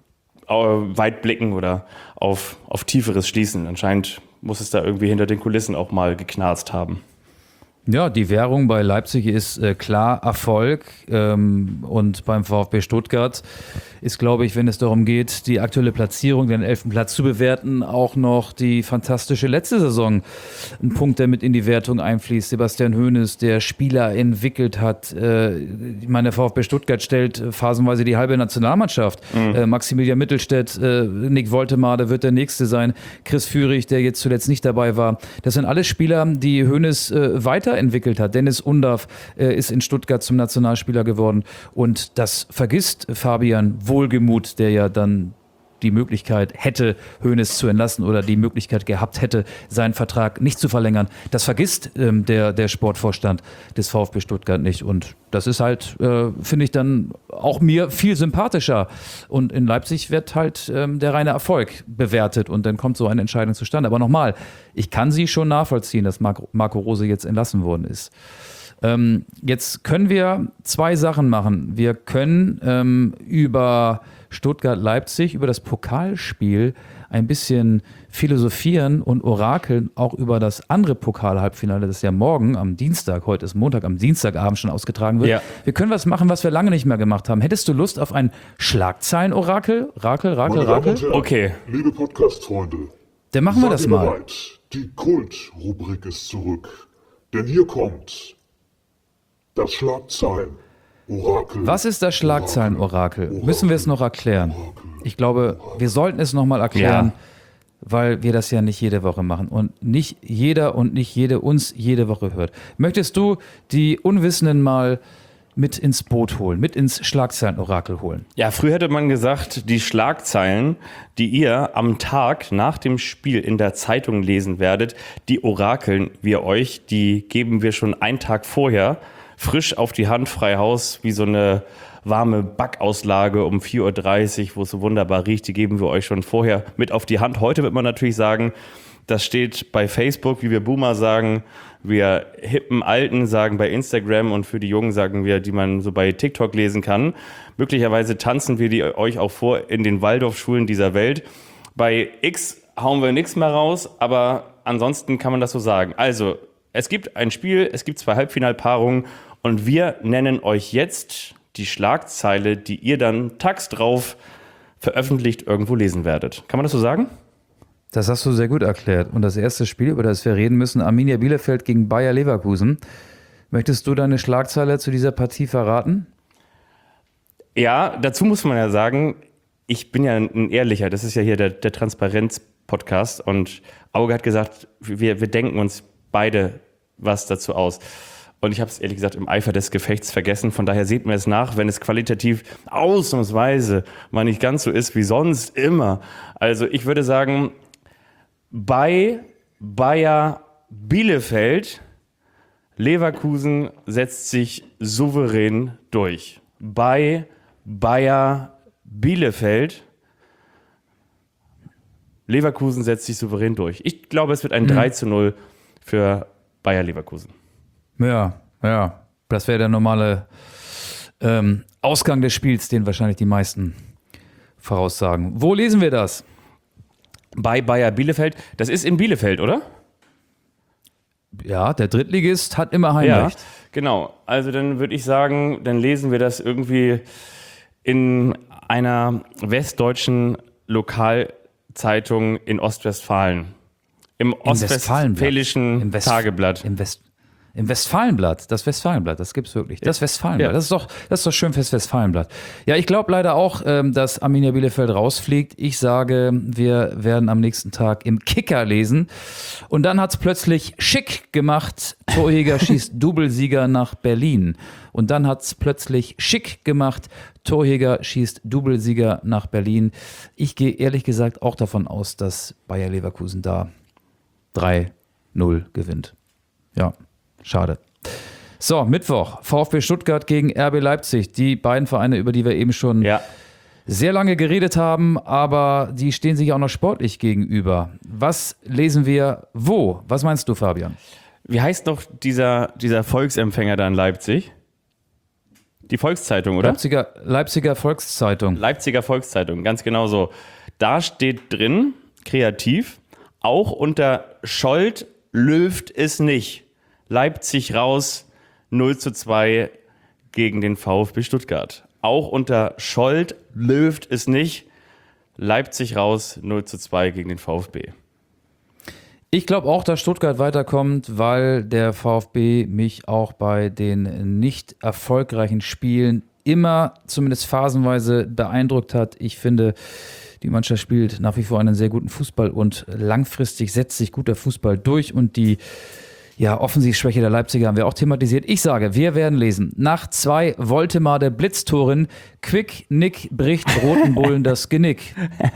weit blicken oder auf Tieferes schließen. Anscheinend muss es da irgendwie hinter den Kulissen auch mal geknarzt haben. Ja, die Währung bei Leipzig ist klar Erfolg und beim VfB Stuttgart ist, glaube ich, wenn es darum geht, die aktuelle Platzierung, den 11. Platz zu bewerten, auch noch die fantastische letzte Saison ein Punkt, der mit in die Wertung einfließt. Sebastian Hoeneß, der Spieler entwickelt hat. Ich meine, der VfB Stuttgart stellt phasenweise die halbe Nationalmannschaft. Maximilian Mittelstädt, Nick Woltemade wird der Nächste sein. Chris Führig, der jetzt zuletzt nicht dabei war. Das sind alles Spieler, die Hoeneß weiterentwickelt hat. Dennis Undaff ist in Stuttgart zum Nationalspieler geworden. Und das vergisst Fabian Wohlgemuth, der ja dann die Möglichkeit hätte, Hoeneß zu entlassen oder die Möglichkeit gehabt hätte, seinen Vertrag nicht zu verlängern. Das vergisst der Sportvorstand des VfB Stuttgart nicht. Und das ist halt, finde ich, dann auch mir viel sympathischer. Und in Leipzig wird halt der reine Erfolg bewertet und dann kommt so eine Entscheidung zustande. Aber nochmal, ich kann sie schon nachvollziehen, dass Marco Rose jetzt entlassen worden ist. Jetzt können wir zwei Sachen machen. Wir können über Stuttgart-Leipzig, über das Pokalspiel ein bisschen philosophieren und orakeln, auch über das andere Pokal-Halbfinale, das ja morgen am Dienstag, heute ist Montag, am Dienstagabend schon ausgetragen wird. Ja. Wir können was machen, was wir lange nicht mehr gemacht haben. Hättest du Lust auf ein Schlagzeilen-Orakel? Rakel? Okay. Liebe Podcast-Freunde, dann machen wir das mal. Bereit. Die Kult-Rubrik ist zurück. Denn hier kommt das Schlagzeilen-Orakel. Was ist das Schlagzeilen-Orakel? Müssen wir es noch erklären? Ich glaube, wir sollten es nochmal erklären, weil wir das ja nicht jede Woche machen und nicht jeder und nicht jede uns jede Woche hört. Möchtest du die Unwissenden mal mit ins Boot holen, mit ins Schlagzeilen-Orakel holen? Ja, früher hätte man gesagt, die Schlagzeilen, die ihr am Tag nach dem Spiel in der Zeitung lesen werdet, die orakeln wir euch, die geben wir schon einen Tag vorher frisch auf die Hand, frei Haus, wie so eine warme Backauslage um 4:30 Uhr, wo es so wunderbar riecht, die geben wir euch schon vorher mit auf die Hand. Heute wird man natürlich sagen, das steht bei Facebook, wie wir Boomer sagen, wir hippen Alten sagen bei Instagram und für die Jungen sagen wir, die man so bei TikTok lesen kann. Möglicherweise tanzen wir die euch auch vor in den Waldorfschulen dieser Welt. Bei X hauen wir nichts mehr raus, aber ansonsten kann man das so sagen. Also, es gibt ein Spiel, es gibt 2 Halbfinalpaarungen und wir nennen euch jetzt die Schlagzeile, die ihr dann tags drauf veröffentlicht irgendwo lesen werdet. Kann man das so sagen? Das hast du sehr gut erklärt. Und das erste Spiel, über das wir reden müssen, Arminia Bielefeld gegen Bayer Leverkusen. Möchtest du deine Schlagzeile zu dieser Partie verraten? Ja, dazu muss man ja sagen, ich bin ja ein Ehrlicher, das ist ja hier der Transparenz-Podcast und Auge hat gesagt, wir denken uns beide was dazu aus. Und ich habe es ehrlich gesagt im Eifer des Gefechts vergessen. Von daher seht mir es nach, wenn es qualitativ ausnahmsweise mal nicht ganz so ist wie sonst immer. Also ich würde sagen, bei Bayer Bielefeld, Leverkusen setzt sich souverän durch. Bei Bayer Bielefeld, Leverkusen setzt sich souverän durch. Ich glaube, es wird ein 3:0 für Bayer Leverkusen. Ja, das wäre der normale Ausgang des Spiels, den wahrscheinlich die meisten voraussagen. Wo lesen wir das? Bei Bayer Bielefeld. Das ist in Bielefeld, oder? Ja, der Drittligist hat immer Heimrecht. Ja, genau. Also dann würde ich sagen, dann lesen wir das irgendwie in einer westdeutschen Lokalzeitung in Ostwestfalen. Im Ostwestfälischen Tageblatt. Im Westfalenblatt, das Westfalenblatt, das gibt's wirklich. Das Westfalenblatt, das ist doch schön fürs Westfalenblatt. Ja, ich glaube leider auch, dass Arminia Bielefeld rausfliegt. Ich sage, wir werden am nächsten Tag im Kicker lesen. Und dann hat's plötzlich schick gemacht, Torjäger schießt Doublesieger nach Berlin. Und dann hat's plötzlich schick gemacht, Torjäger schießt Doublesieger nach Berlin. Ich gehe ehrlich gesagt auch davon aus, dass Bayer Leverkusen da 3:0 gewinnt. Ja. Schade. So, Mittwoch, VfB Stuttgart gegen RB Leipzig. Die beiden Vereine, über die wir eben schon sehr lange geredet haben, aber die stehen sich auch noch sportlich gegenüber. Was lesen wir wo? Was meinst du, Fabian? Wie heißt noch dieser Volksempfänger da in Leipzig? Die Volkszeitung, oder? Leipziger Volkszeitung. Leipziger Volkszeitung, ganz genau so. Da steht drin, kreativ, auch unter Scholt löft es nicht. Leipzig raus, 0:2 gegen den VfB Stuttgart. Auch unter Scholt löft es nicht. Leipzig raus, 0:2 gegen den VfB. Ich glaube auch, dass Stuttgart weiterkommt, weil der VfB mich auch bei den nicht erfolgreichen Spielen immer, zumindest phasenweise, beeindruckt hat. Ich finde, die Mannschaft spielt nach wie vor einen sehr guten Fußball und langfristig setzt sich guter Fußball durch und die Ja, Offensivschwäche der Leipziger haben wir auch thematisiert. Ich sage, wir werden lesen. Nach 2 Woltemade Blitztoren, Quick Nick bricht Roten Bullen das Genick.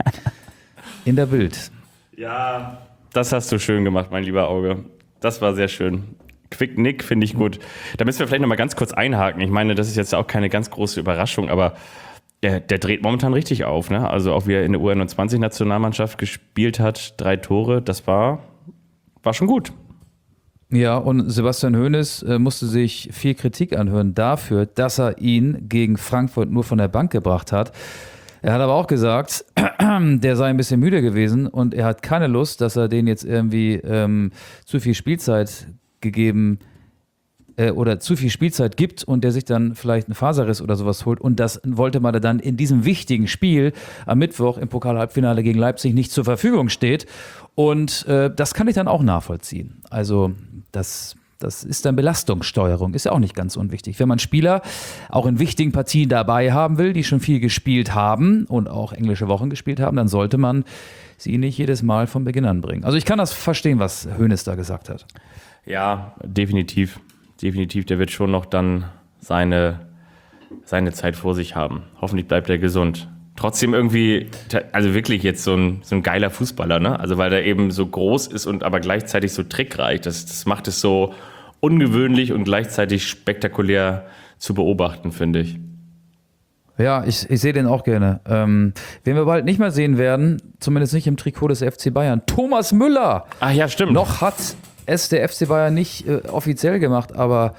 In der Bild. Ja, das hast du schön gemacht, mein lieber Auge. Das war sehr schön. Quick Nick finde ich gut. Da müssen wir vielleicht noch mal ganz kurz einhaken. Ich meine, das ist jetzt auch keine ganz große Überraschung, aber der dreht momentan richtig auf. Ne? Also auch wie er in der U21-Nationalmannschaft gespielt hat, 3 Tore, das war schon gut. Ja, und Sebastian Hoeneß musste sich viel Kritik anhören dafür, dass er ihn gegen Frankfurt nur von der Bank gebracht hat. Er hat aber auch gesagt, der sei ein bisschen müde gewesen und er hat keine Lust, dass er den jetzt irgendwie zu viel Spielzeit gegeben oder zu viel Spielzeit gibt und der sich dann vielleicht einen Faserriss oder sowas holt. Und das wollte man dann in diesem wichtigen Spiel am Mittwoch im Pokal-Halbfinale gegen Leipzig nicht zur Verfügung steht. Und das kann ich dann auch nachvollziehen. Also das ist dann Belastungssteuerung, ist ja auch nicht ganz unwichtig. Wenn man Spieler auch in wichtigen Partien dabei haben will, die schon viel gespielt haben und auch englische Wochen gespielt haben, dann sollte man sie nicht jedes Mal von Beginn an bringen. Also ich kann das verstehen, was Hoeneß da gesagt hat. Ja, definitiv. Definitiv, der wird schon noch dann seine Zeit vor sich haben. Hoffentlich bleibt er gesund. Trotzdem irgendwie, also wirklich jetzt so ein geiler Fußballer, ne? Also weil er eben so groß ist und aber gleichzeitig so trickreich. Das macht es so ungewöhnlich und gleichzeitig spektakulär zu beobachten, finde ich. Ja, ich sehe den auch gerne. Wen wir bald nicht mehr sehen werden, zumindest nicht im Trikot des FC Bayern, Thomas Müller. Ach ja, stimmt. Noch hat es der FC Bayern nicht offiziell gemacht, aber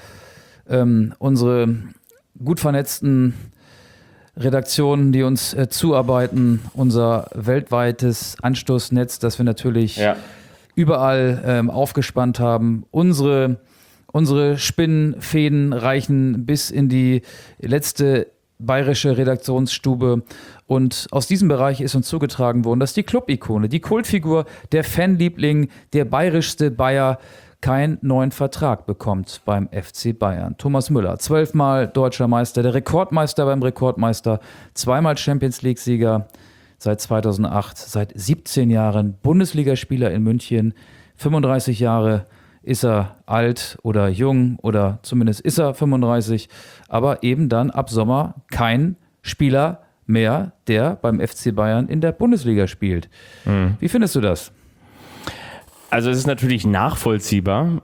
unsere gut vernetzten Redaktionen, die uns zuarbeiten, unser weltweites Anstoßnetz, das wir natürlich überall aufgespannt haben. Unsere Spinnenfäden reichen bis in die letzte bayerische Redaktionsstube. Und aus diesem Bereich ist uns zugetragen worden, dass die Club-Ikone, die Kultfigur, der Fanliebling, der bayerischste Bayer keinen neuen Vertrag bekommt beim FC Bayern. Thomas Müller, 12-mal deutscher Meister, der Rekordmeister beim Rekordmeister, 2-mal Champions-League-Sieger seit 2008, seit 17 Jahren Bundesligaspieler in München, 35 Jahre ist er alt oder jung oder zumindest ist er 35, aber eben dann ab Sommer kein Spieler mehr, der beim FC Bayern in der Bundesliga spielt. Wie findest du das? Also es ist natürlich nachvollziehbar,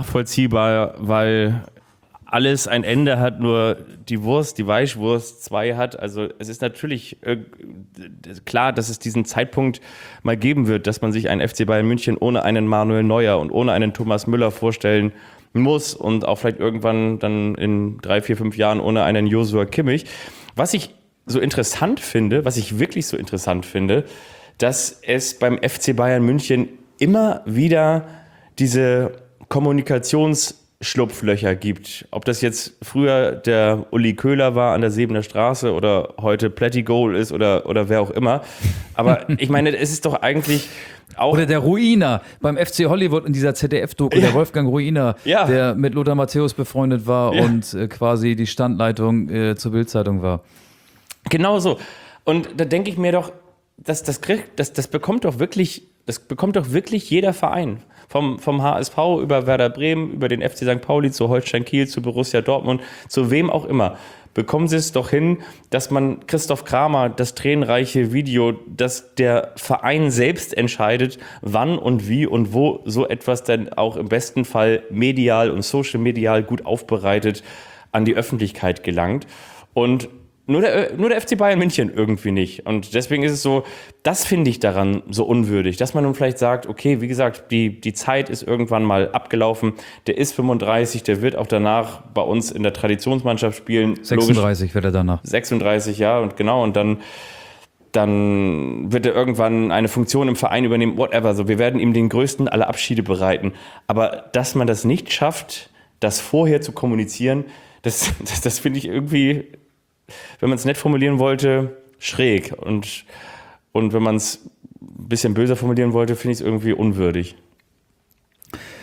weil alles ein Ende hat, nur die Wurst, die Weichwurst 2 hat. Also es ist natürlich klar, dass es diesen Zeitpunkt mal geben wird, dass man sich einen FC Bayern München ohne einen Manuel Neuer und ohne einen Thomas Müller vorstellen muss und auch vielleicht irgendwann dann in 3, 4, 5 Jahren ohne einen Joshua Kimmich. Was ich wirklich so interessant finde, dass es beim FC Bayern München immer wieder diese Kommunikationsschlupflöcher gibt. Ob das jetzt früher der Uli Köhler war an der Sebener Straße oder heute Plättigol ist oder wer auch immer. Aber ich meine, es ist doch eigentlich auch... Oder der Ruiner beim FC Hollywood in dieser ZDF-Doku, der Wolfgang Ruiner, der mit Lothar Matthäus befreundet war und quasi die Standleitung zur Bild-Zeitung war. Genau so. Und da denke ich mir doch, das bekommt doch wirklich jeder Verein. Vom HSV über Werder Bremen, über den FC St. Pauli zu Holstein Kiel, zu Borussia Dortmund, zu wem auch immer. Bekommen Sie es doch hin, dass man Christoph Kramer, das tränenreiche Video, dass der Verein selbst entscheidet, wann und wie und wo so etwas dann auch im besten Fall medial und social medial gut aufbereitet an die Öffentlichkeit gelangt. Und nur der FC Bayern München irgendwie nicht. Und deswegen ist es so, das finde ich daran so unwürdig, dass man nun vielleicht sagt, okay, wie gesagt, die Zeit ist irgendwann mal abgelaufen, der ist 35, der wird auch danach bei uns in der Traditionsmannschaft spielen. 36 wird er danach. 36, ja, und genau, und dann wird er irgendwann eine Funktion im Verein übernehmen, whatever. So, wir werden ihm den größten aller Abschiede bereiten. Aber dass man das nicht schafft, das vorher zu kommunizieren, das finde ich irgendwie, wenn man es nett formulieren wollte, schräg. Und wenn man es ein bisschen böser formulieren wollte, finde ich es irgendwie unwürdig.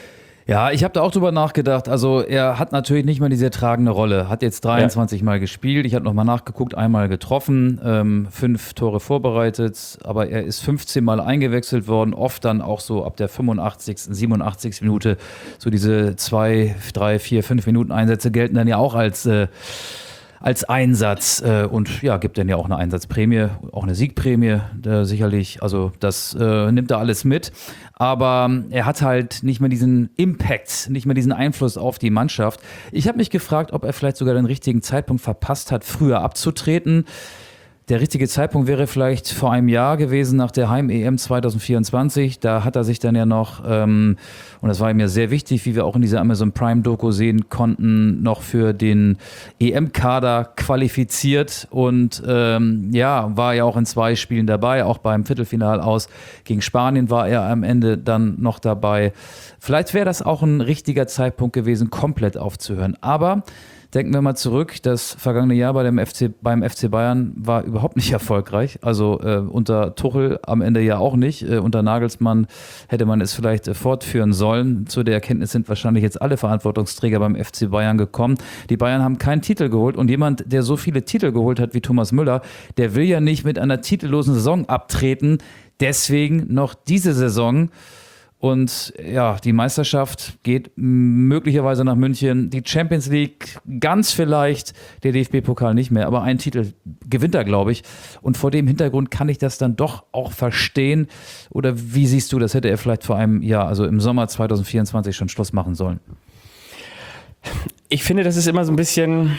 Ja, ich habe da auch drüber nachgedacht. Also er hat natürlich nicht mal diese tragende Rolle. Hat jetzt 23 Mal gespielt. Ich habe nochmal nachgeguckt, einmal getroffen, 5 Tore vorbereitet. Aber er ist 15 Mal eingewechselt worden. Oft dann auch so ab der 85., 87. Minute. So diese 2, 3, 4, 5 Minuten Einsätze gelten dann ja auch als Einsatz und ja, gibt dann ja auch eine Einsatzprämie, auch eine Siegprämie sicherlich, also das nimmt er alles mit, aber er hat halt nicht mehr diesen Impact, nicht mehr diesen Einfluss auf die Mannschaft. Ich habe mich gefragt, ob er vielleicht sogar den richtigen Zeitpunkt verpasst hat, früher abzutreten. Der richtige Zeitpunkt wäre vielleicht vor einem Jahr gewesen, nach der Heim-EM 2024. Da hat er sich dann ja noch, und das war ihm ja sehr wichtig, wie wir auch in dieser Amazon Prime-Doku sehen konnten, noch für den EM-Kader qualifiziert und war ja auch in 2 Spielen dabei, auch beim Viertelfinal aus gegen Spanien war er am Ende dann noch dabei. Vielleicht wäre das auch ein richtiger Zeitpunkt gewesen, komplett aufzuhören. Aber denken wir mal zurück, das vergangene Jahr beim FC Bayern war überhaupt nicht erfolgreich. Also unter Tuchel am Ende ja auch nicht. Unter Nagelsmann hätte man es vielleicht fortführen sollen. Zu der Erkenntnis sind wahrscheinlich jetzt alle Verantwortungsträger beim FC Bayern gekommen. Die Bayern haben keinen Titel geholt und jemand, der so viele Titel geholt hat wie Thomas Müller, der will ja nicht mit einer titellosen Saison abtreten. Deswegen noch diese Saison. Und ja, die Meisterschaft geht möglicherweise nach München, die Champions League ganz vielleicht, der DFB-Pokal nicht mehr, aber einen Titel gewinnt er, glaube ich. Und vor dem Hintergrund kann ich das dann doch auch verstehen. Oder wie siehst du, das hätte er vielleicht vor einem Jahr, also im Sommer 2024 schon Schluss machen sollen? Ich finde, das ist immer so ein bisschen,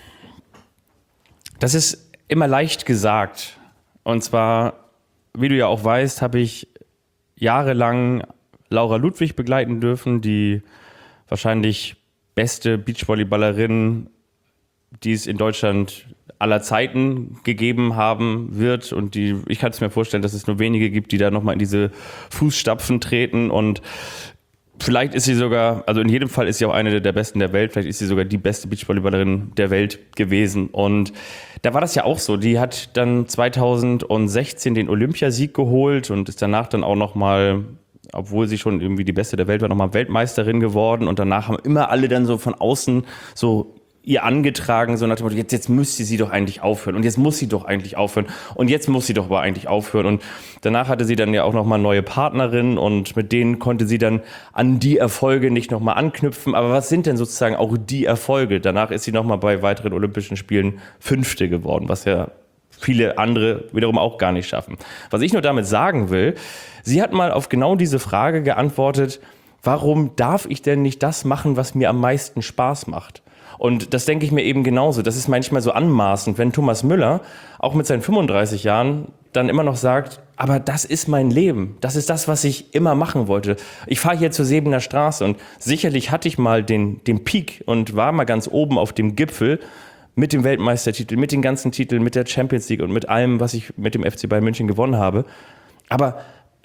das ist immer leicht gesagt. Und zwar, wie du ja auch weißt, habe ich jahrelang Laura Ludwig begleiten dürfen, die wahrscheinlich beste Beachvolleyballerin, die es in Deutschland aller Zeiten gegeben haben wird. Und ich kann es mir vorstellen, dass es nur wenige gibt, die da nochmal in diese Fußstapfen treten. Und vielleicht ist sie sogar, also in jedem Fall ist sie auch eine der besten der Welt, vielleicht ist sie sogar die beste Beachvolleyballerin der Welt gewesen. Und da war das ja auch so. Die hat dann 2016 den Olympiasieg geholt und ist danach dann auch nochmal, obwohl sie schon irgendwie die Beste der Welt war, nochmal Weltmeisterin geworden. Und danach haben immer alle dann so von außen so ihr angetragen, so nach dem Motto, jetzt müsste sie doch eigentlich aufhören. Und jetzt muss sie doch eigentlich aufhören. Und jetzt muss sie doch aber eigentlich aufhören. Und danach hatte sie dann ja auch nochmal neue Partnerinnen und mit denen konnte sie dann an die Erfolge nicht nochmal anknüpfen. Aber was sind denn sozusagen auch die Erfolge? Danach ist sie nochmal bei weiteren Olympischen Spielen 5. geworden, was ja viele andere wiederum auch gar nicht schaffen. Was ich nur damit sagen will, sie hat mal auf genau diese Frage geantwortet, warum darf ich denn nicht das machen, was mir am meisten Spaß macht? Und das denke ich mir eben genauso. Das ist manchmal so anmaßend, wenn Thomas Müller auch mit seinen 35 Jahren dann immer noch sagt, aber das ist mein Leben. Das ist das, was ich immer machen wollte. Ich fahre hier zur Sebener Straße und sicherlich hatte ich mal den Peak und war mal ganz oben auf dem Gipfel mit dem Weltmeistertitel, mit den ganzen Titeln, mit der Champions League und mit allem, was ich mit dem FC Bayern München gewonnen habe. Aber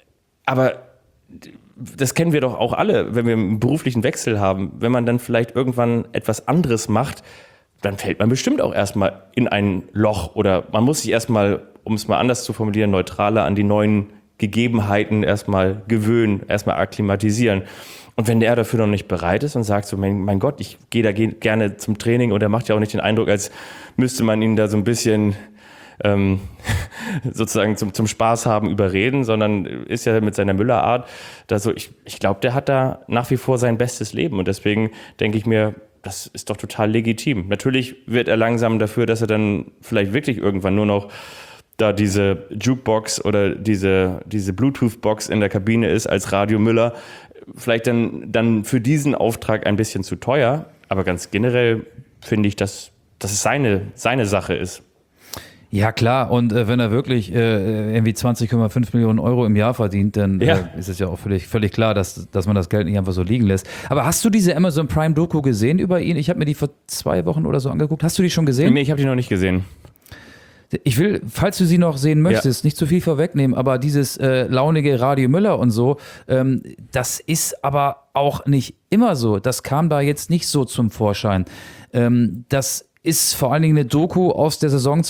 das kennen wir doch auch alle, wenn wir einen beruflichen Wechsel haben. Wenn man dann vielleicht irgendwann etwas anderes macht, dann fällt man bestimmt auch erstmal in ein Loch oder man muss sich erstmal, um es mal anders zu formulieren, neutraler an die neuen Gegebenheiten erstmal gewöhnen, erstmal akklimatisieren. Und wenn der dafür noch nicht bereit ist und sagt so, mein Gott, ich gehe da gerne zum Training und er macht ja auch nicht den Eindruck, als müsste man ihn da so ein bisschen sozusagen zum Spaß haben überreden, sondern ist ja mit seiner Müller-Art da so, ich glaube, der hat da nach wie vor sein bestes Leben und deswegen denke ich mir, das ist doch total legitim. Natürlich wird er langsam dafür, dass er dann vielleicht wirklich irgendwann nur noch da diese Jukebox oder diese Bluetooth-Box in der Kabine ist als Radio Müller, vielleicht dann für diesen Auftrag ein bisschen zu teuer, aber ganz generell finde ich, dass es seine Sache ist. Ja klar, und wenn er wirklich irgendwie 20,5 Millionen Euro im Jahr verdient, dann ist es ja auch völlig klar, dass man das Geld nicht einfach so liegen lässt. Aber hast du diese Amazon Prime Doku gesehen über ihn? Ich habe mir die vor 2 Wochen oder so angeguckt. Hast du die schon gesehen? Nee, ich habe die noch nicht gesehen. Ich will, falls du sie noch sehen möchtest, nicht zu viel vorwegnehmen, aber dieses launige Radio Müller und so, das ist aber auch nicht immer so. Das kam da jetzt nicht so zum Vorschein. Das ist vor allen Dingen eine Doku aus der Saison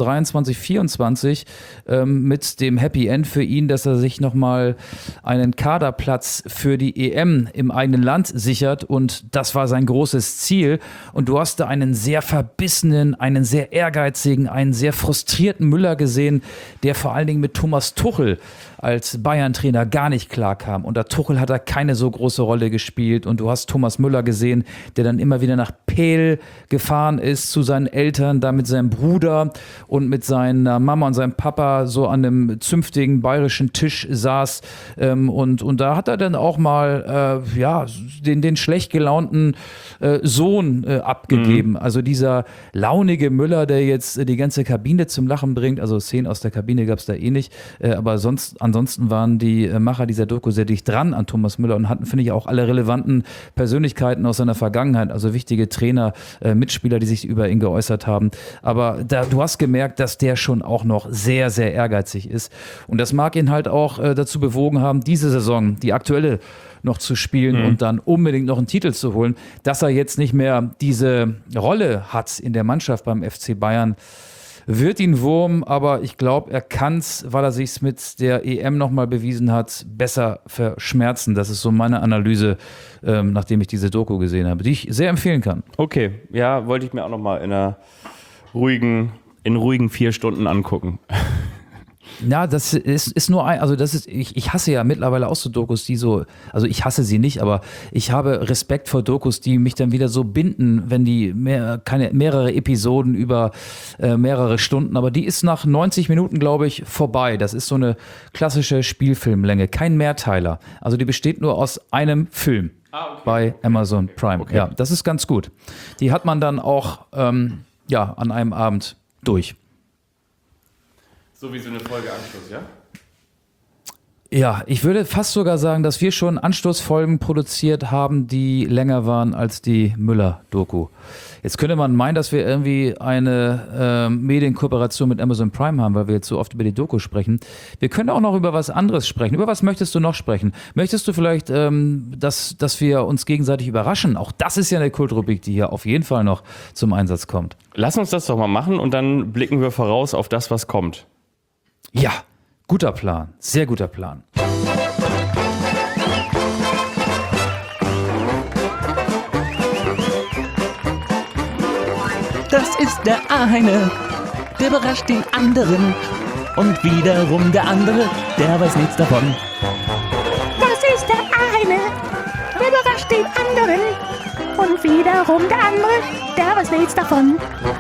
2023/24 mit dem Happy End für ihn, dass er sich nochmal einen Kaderplatz für die EM im eigenen Land sichert und das war sein großes Ziel. Und du hast da einen sehr verbissenen, einen sehr ehrgeizigen, einen sehr frustrierten Müller gesehen, der vor allen Dingen mit Thomas Tuchel als Bayern-Trainer gar nicht klarkam. Unter Tuchel hat er keine so große Rolle gespielt und du hast Thomas Müller gesehen, der dann immer wieder nach Peel gefahren ist zu seinen Eltern, da mit seinem Bruder und mit seiner Mama und seinem Papa so an einem zünftigen bayerischen Tisch saß und da hat er dann auch mal den schlecht gelaunten Sohn abgegeben. Also dieser launige Müller, der jetzt die ganze Kabine zum Lachen bringt, also Szenen aus der Kabine gab es da eh nicht, aber ansonsten waren die Macher dieser Doku sehr dicht dran an Thomas Müller und hatten, finde ich, auch alle relevanten Persönlichkeiten aus seiner Vergangenheit, also wichtige Trainer, Mitspieler, die sich über ihn geäußert haben. Aber du hast gemerkt, dass der schon auch noch sehr, sehr ehrgeizig ist. Und das mag ihn halt auch dazu bewogen haben, diese Saison, die aktuelle, noch zu spielen und dann unbedingt noch einen Titel zu holen. Dass er jetzt nicht mehr diese Rolle hat in der Mannschaft beim FC Bayern, wird ihn wurmen, aber ich glaube, er kann es, weil er sich mit der EM nochmal bewiesen hat, besser verschmerzen. Das ist so meine Analyse, nachdem ich diese Doku gesehen habe, die ich sehr empfehlen kann. Okay, ja, wollte ich mir auch nochmal in ruhigen 4 Stunden angucken. Ja, das ist nur ich hasse ja mittlerweile auch so Dokus, die so, also ich hasse sie nicht, aber ich habe Respekt vor Dokus, die mich dann wieder so binden, wenn die mehrere Episoden über mehrere Stunden, aber die ist nach 90 Minuten, glaube ich, vorbei. Das ist so eine klassische Spielfilmlänge, kein Mehrteiler. Also die besteht nur aus einem Film bei Amazon Prime. Okay. Ja, das ist ganz gut. Die hat man dann auch an einem Abend durch. So wie so eine Folge Anschluss, ja? Ja, ich würde fast sogar sagen, dass wir schon Anstoßfolgen produziert haben, die länger waren als die Müller-Doku. Jetzt könnte man meinen, dass wir irgendwie eine Medienkooperation mit Amazon Prime haben, weil wir jetzt so oft über die Doku sprechen. Wir können auch noch über was anderes sprechen. Über was möchtest du noch sprechen? Möchtest du vielleicht, dass wir uns gegenseitig überraschen? Auch das ist ja eine Kultrubrik, die hier auf jeden Fall noch zum Einsatz kommt. Lass uns das doch mal machen und dann blicken wir voraus auf das, was kommt. Ja, guter Plan, sehr guter Plan. Das ist der eine, der überrascht den anderen. Und wiederum der andere, der weiß nichts davon. Das ist der eine, der überrascht den anderen. Und wiederum der andere, der weiß nichts davon.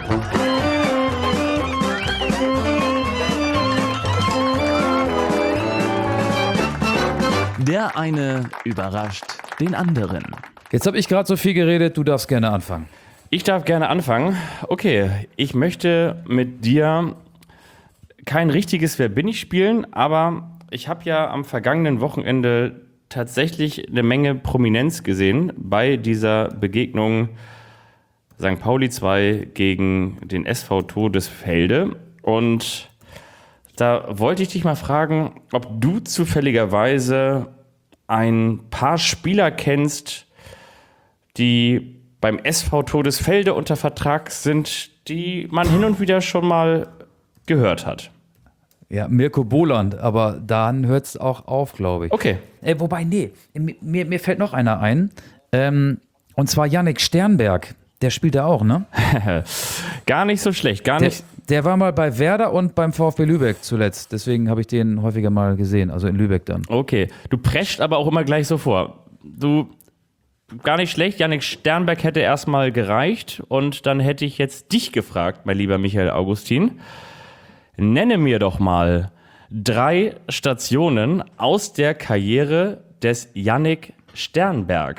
Der eine überrascht den anderen. Jetzt habe ich gerade so viel geredet, du darfst gerne anfangen. Ich darf gerne anfangen. Okay, ich möchte mit dir kein richtiges Wer bin ich spielen, aber ich habe ja am vergangenen Wochenende tatsächlich eine Menge Prominenz gesehen bei dieser Begegnung St. Pauli 2 gegen den SV Todesfelde. Und da wollte ich dich mal fragen, ob du zufälligerweise ein paar Spieler kennst, die beim SV Todesfelde unter Vertrag sind, die man hin und wieder schon mal gehört hat. Ja, Mirko Boland, aber dann hört es auch auf, glaube ich. Okay. Wobei, nee, mir fällt noch einer ein. Und zwar Yannick Sternberg. Der spielt da auch, ne? Gar nicht so schlecht, gar nicht. Der war mal bei Werder und beim VfB Lübeck zuletzt. Deswegen habe ich den häufiger mal gesehen, also in Lübeck dann. Okay, du prescht aber auch immer gleich so vor. Gar nicht schlecht, Yannick Sternberg hätte erstmal gereicht und dann hätte ich jetzt dich gefragt, mein lieber Michael Augustin. Nenne mir doch mal 3 Stationen aus der Karriere des Yannick Sternberg.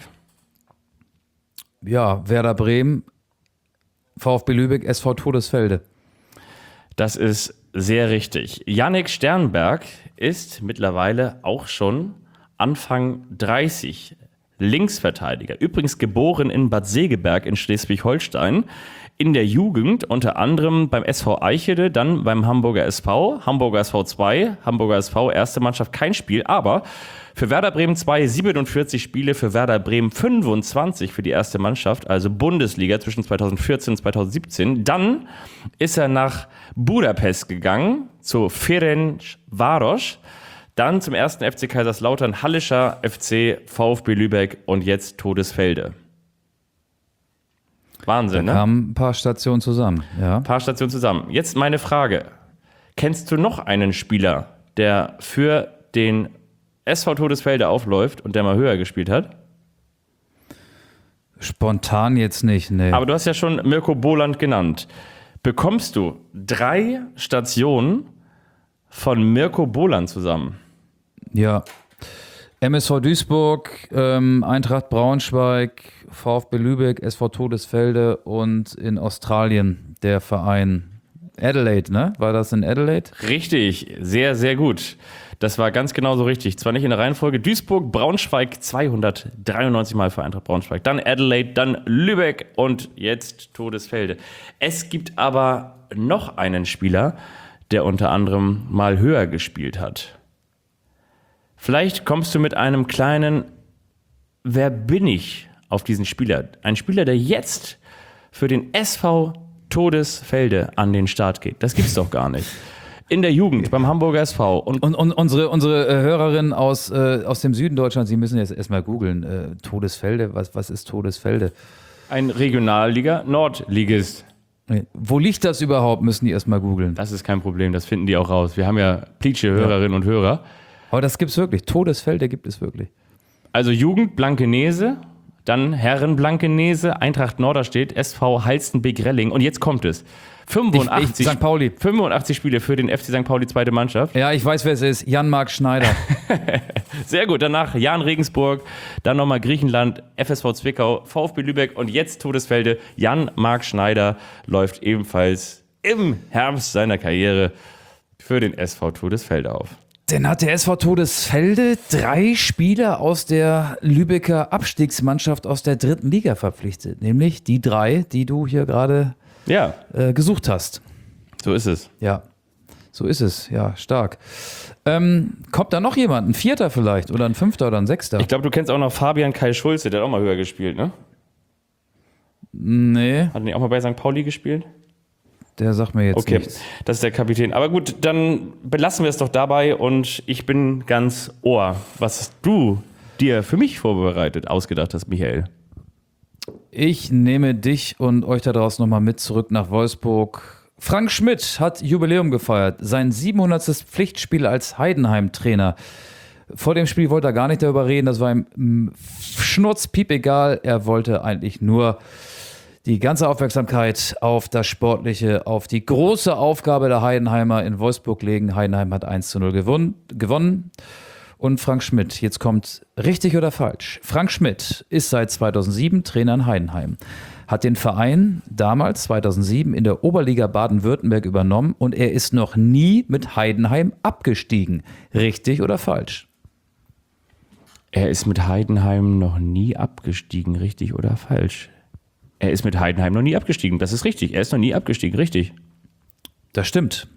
Ja, Werder Bremen, VfB Lübeck, SV Todesfelde. Das ist sehr richtig. Yannick Sternberg ist mittlerweile auch schon Anfang 30. Linksverteidiger. Übrigens geboren in Bad Segeberg in Schleswig-Holstein. In der Jugend unter anderem beim SV Eichede, dann beim Hamburger SV, Hamburger SV 2, Hamburger SV erste Mannschaft kein Spiel, aber für Werder Bremen 2 47 Spiele, für Werder Bremen 25 für die erste Mannschaft, also Bundesliga zwischen 2014 und 2017. Dann ist er nach Budapest gegangen, zu Ferencváros, dann zum ersten FC Kaiserslautern, Hallischer FC, VfB Lübeck und jetzt Todesfelde. Wahnsinn, ne? Da kamen ein paar Stationen zusammen. Ja. Ein paar Stationen zusammen. Jetzt meine Frage. Kennst du noch einen Spieler, der für den SV Todesfelde aufläuft und der mal höher gespielt hat? Spontan jetzt nicht, nee. Aber du hast ja schon Mirko Boland genannt. Bekommst du 3 Stationen von Mirko Boland zusammen? Ja. MSV Duisburg, Eintracht Braunschweig, VfB Lübeck, SV Todesfelde und in Australien der Verein Adelaide, ne? War das in Adelaide? Richtig, sehr, sehr gut. Das war ganz genau so richtig. Zwar nicht in der Reihenfolge. Duisburg, Braunschweig 293 Mal für Eintracht Braunschweig. Dann Adelaide, dann Lübeck und jetzt Todesfelde. Es gibt aber noch einen Spieler, der unter anderem mal höher gespielt hat. Vielleicht kommst du mit einem kleinen Wer bin ich auf diesen Spieler? Ein Spieler, der jetzt für den SV Todesfelde an den Start geht. Das gibt's doch gar nicht. In der Jugend beim Hamburger SV. Und unsere Hörerinnen aus dem Süden Deutschlands, Sie müssen jetzt erstmal googeln. Todesfelde, was ist Todesfelde? Ein Regionalliga-Nordligist. Wo liegt das überhaupt, müssen die erstmal googeln. Das ist kein Problem, das finden die auch raus. Wir haben ja Plitsche Hörerinnen und Hörer. Aber das gibt's wirklich. Todesfelde gibt es wirklich. Also Jugend Blankenese, dann Herren Blankenese, Eintracht Norderstedt, SV Halstenbeck-Relling. Und jetzt kommt es. 85 St. Pauli. 85 Spiele für den FC St. Pauli, zweite Mannschaft. Ja, ich weiß, wer es ist. Jan-Marc Schneider. Sehr gut. Danach Jan Regensburg, dann nochmal Griechenland, FSV Zwickau, VfB Lübeck und jetzt Todesfelde. Jan-Marc Schneider läuft ebenfalls im Herbst seiner Karriere für den SV Todesfelde auf. Dann hat der SV Todesfelde 3 Spieler aus der Lübecker Abstiegsmannschaft aus der 3. Liga verpflichtet. Nämlich die 3, die du hier gerade gesucht hast. So ist es. Ja, so ist es. Ja, stark. Kommt da noch jemand? Ein 4. vielleicht? Oder ein 5. oder ein 6.? Ich glaube, du kennst auch noch Fabian Kai Schulze, der hat auch mal höher gespielt, ne? Nee. Hat er nicht auch mal bei St. Pauli gespielt? Der sagt mir jetzt okay, nichts. Das ist der Kapitän. Aber gut, dann belassen wir es doch dabei und ich bin ganz Ohr, was du dir für mich ausgedacht hast, Michael. Ich nehme dich und euch da draußen nochmal mit zurück nach Wolfsburg. Frank Schmidt hat Jubiläum gefeiert. Sein 700. Pflichtspiel als Heidenheim-Trainer. Vor dem Spiel wollte er gar nicht darüber reden. Das war ihm schnurzpiep egal. Er wollte eigentlich nur die ganze Aufmerksamkeit auf das Sportliche, auf die große Aufgabe der Heidenheimer in Wolfsburg legen. Heidenheim hat 1:0 gewonnen. Und Frank Schmidt, jetzt kommt richtig oder falsch. Frank Schmidt ist seit 2007 Trainer in Heidenheim, hat den Verein damals 2007 in der Oberliga Baden-Württemberg übernommen und er ist noch nie mit Heidenheim abgestiegen. Richtig oder falsch? Er ist mit Heidenheim noch nie abgestiegen, richtig oder falsch? Er ist mit Heidenheim noch nie abgestiegen, das ist richtig. Er ist noch nie abgestiegen, richtig. Das stimmt.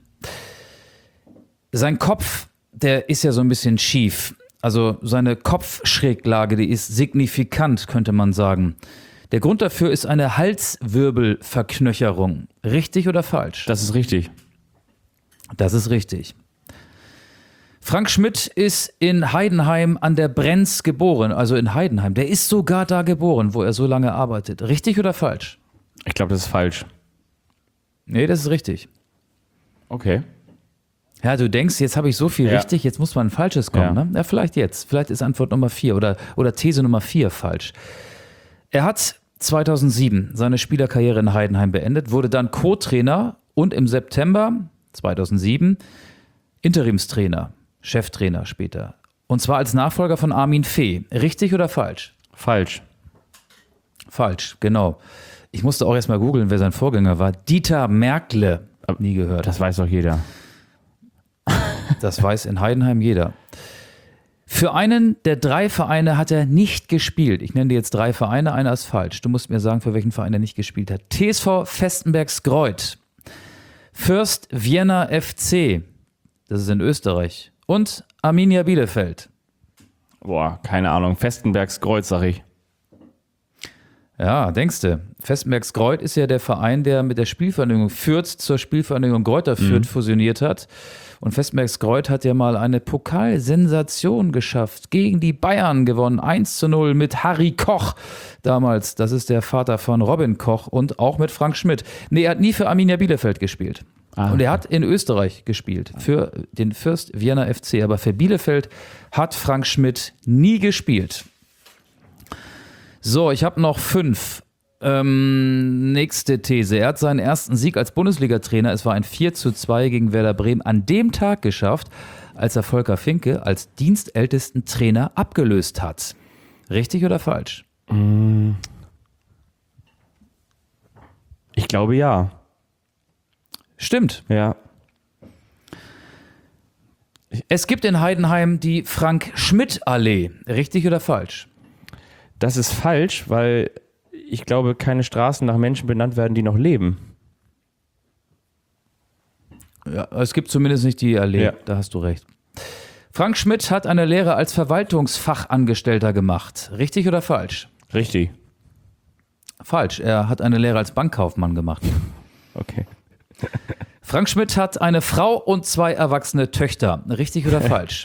Sein Kopf, der ist ja so ein bisschen schief. Also seine Kopfschräglage, die ist signifikant, könnte man sagen. Der Grund dafür ist eine Halswirbelverknöcherung. Richtig oder falsch? Das ist richtig. Das ist richtig. Frank Schmidt ist in Heidenheim an der Brenz geboren, also in Heidenheim. Der ist sogar da geboren, wo er so lange arbeitet. Richtig oder falsch? Ich glaube, das ist falsch. Nee, das ist richtig. Okay. Ja, du denkst, jetzt habe ich so viel richtig, jetzt muss mal ein Falsches kommen. Ja. Ne? Ja, vielleicht jetzt. Vielleicht ist Antwort Nummer 4 oder These Nummer 4 falsch. Er hat 2007 seine Spielerkarriere in Heidenheim beendet, wurde dann Co-Trainer und im September 2007 Interimstrainer, Cheftrainer später. Und zwar als Nachfolger von Armin Fee. Richtig oder falsch? Falsch. Falsch, genau. Ich musste auch erst mal googeln, wer sein Vorgänger war. Dieter Merkle. Nie gehört. Das weiß doch jeder. Das weiß in Heidenheim jeder. Für einen der 3 Vereine hat er nicht gespielt. Ich nenne dir jetzt 3 Vereine, einer ist falsch. Du musst mir sagen, für welchen Verein er nicht gespielt hat. TSV Vestenbergsgreuth, Fürst Vienna FC, das ist in Österreich, und Arminia Bielefeld. Boah, keine Ahnung. Vestenbergsgreuth, sag ich. Ja, denkst du. Vestenbergsgreuth ist ja der Verein, der mit der Spielvereinigung Fürth zur Spielvereinigung Greuther Fürth fusioniert hat. Und Vestenbergsgreuth hat ja mal eine Pokalsensation geschafft. Gegen die Bayern gewonnen. 1:0 mit Harry Koch damals. Das ist der Vater von Robin Koch und auch mit Frank Schmidt. Nee, er hat nie für Arminia Bielefeld gespielt. Und er hat in Österreich gespielt. Für den Fürst Vienna FC. Aber für Bielefeld hat Frank Schmidt nie gespielt. So, ich habe noch 5. Nächste These. Er hat seinen ersten Sieg als Bundesliga-Trainer, es war ein 4:2 gegen Werder Bremen, an dem Tag geschafft, als er Volker Finke als dienstältesten Trainer abgelöst hat. Richtig oder falsch? Ich glaube ja. Stimmt. Ja. Es gibt in Heidenheim die Frank-Schmidt-Allee. Richtig oder falsch? Das ist falsch, weil ich glaube, keine Straßen nach Menschen benannt werden, die noch leben. Ja, es gibt zumindest nicht die Allee, Ja. Da hast du recht. Frank Schmidt hat eine Lehre als Verwaltungsfachangestellter gemacht. Richtig oder falsch? Richtig. Falsch, er hat eine Lehre als Bankkaufmann gemacht. Okay. Frank Schmidt hat eine Frau und 2 erwachsene Töchter. Richtig oder falsch?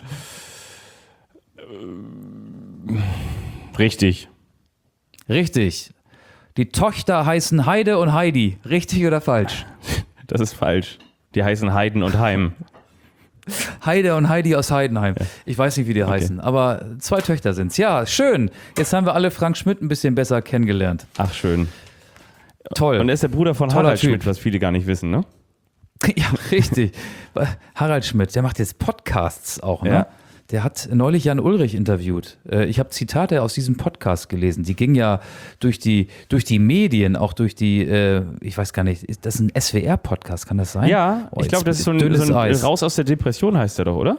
Richtig. Richtig. Die Töchter heißen Heide und Heidi. Richtig oder falsch? Das ist falsch. Die heißen Heiden und Heim. Heide und Heidi aus Heidenheim. Ich weiß nicht, wie die heißen, aber 2 Töchter sind's. Ja, schön. Jetzt haben wir alle Frank Schmidt ein bisschen besser kennengelernt. Ach, schön. Toll. Und er ist der Bruder von Toller Harald Typ. Schmidt, was viele gar nicht wissen, ne? Ja, richtig. Harald Schmidt, der macht jetzt Podcasts auch, ne? Ja. Der hat neulich Jan Ulrich interviewt. Ich habe Zitate aus diesem Podcast gelesen. Die gingen ja durch die Medien, auch durch die, ich weiß gar nicht, ist das ein SWR-Podcast, kann das sein? Ja, Oh, ich glaube, jetzt das ist so ein dünnes Eis. Raus aus der Depression heißt der doch, oder?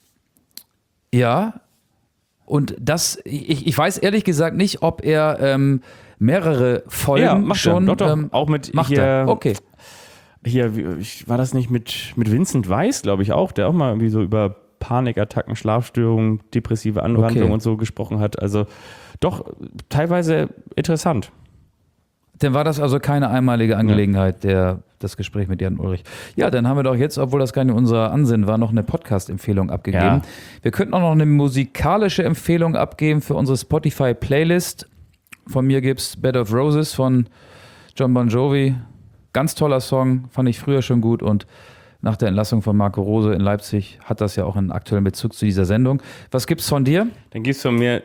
Ja, und das, ich weiß ehrlich gesagt nicht, ob er mehrere Folgen macht schon er. Doch, auch mit macht hier, er. Okay. Hier, war das nicht mit Vincent Weiss, glaube ich auch, der auch mal irgendwie so über Panikattacken, Schlafstörungen, depressive Anwandlungen und so gesprochen hat. Also doch teilweise interessant. Dann war das also keine einmalige Angelegenheit, das Gespräch mit Jan Ulrich. Ja, dann haben wir doch jetzt, obwohl das gar nicht unser Ansinnen war, noch eine Podcast-Empfehlung abgegeben. Ja. Wir könnten auch noch eine musikalische Empfehlung abgeben für unsere Spotify-Playlist. Von mir gibt's Bed of Roses von John Bon Jovi. Ganz toller Song, fand ich früher schon gut und nach der Entlassung von Marco Rose in Leipzig hat das ja auch einen aktuellen Bezug zu dieser Sendung. Was gibt's von dir? Dann gibt's von mir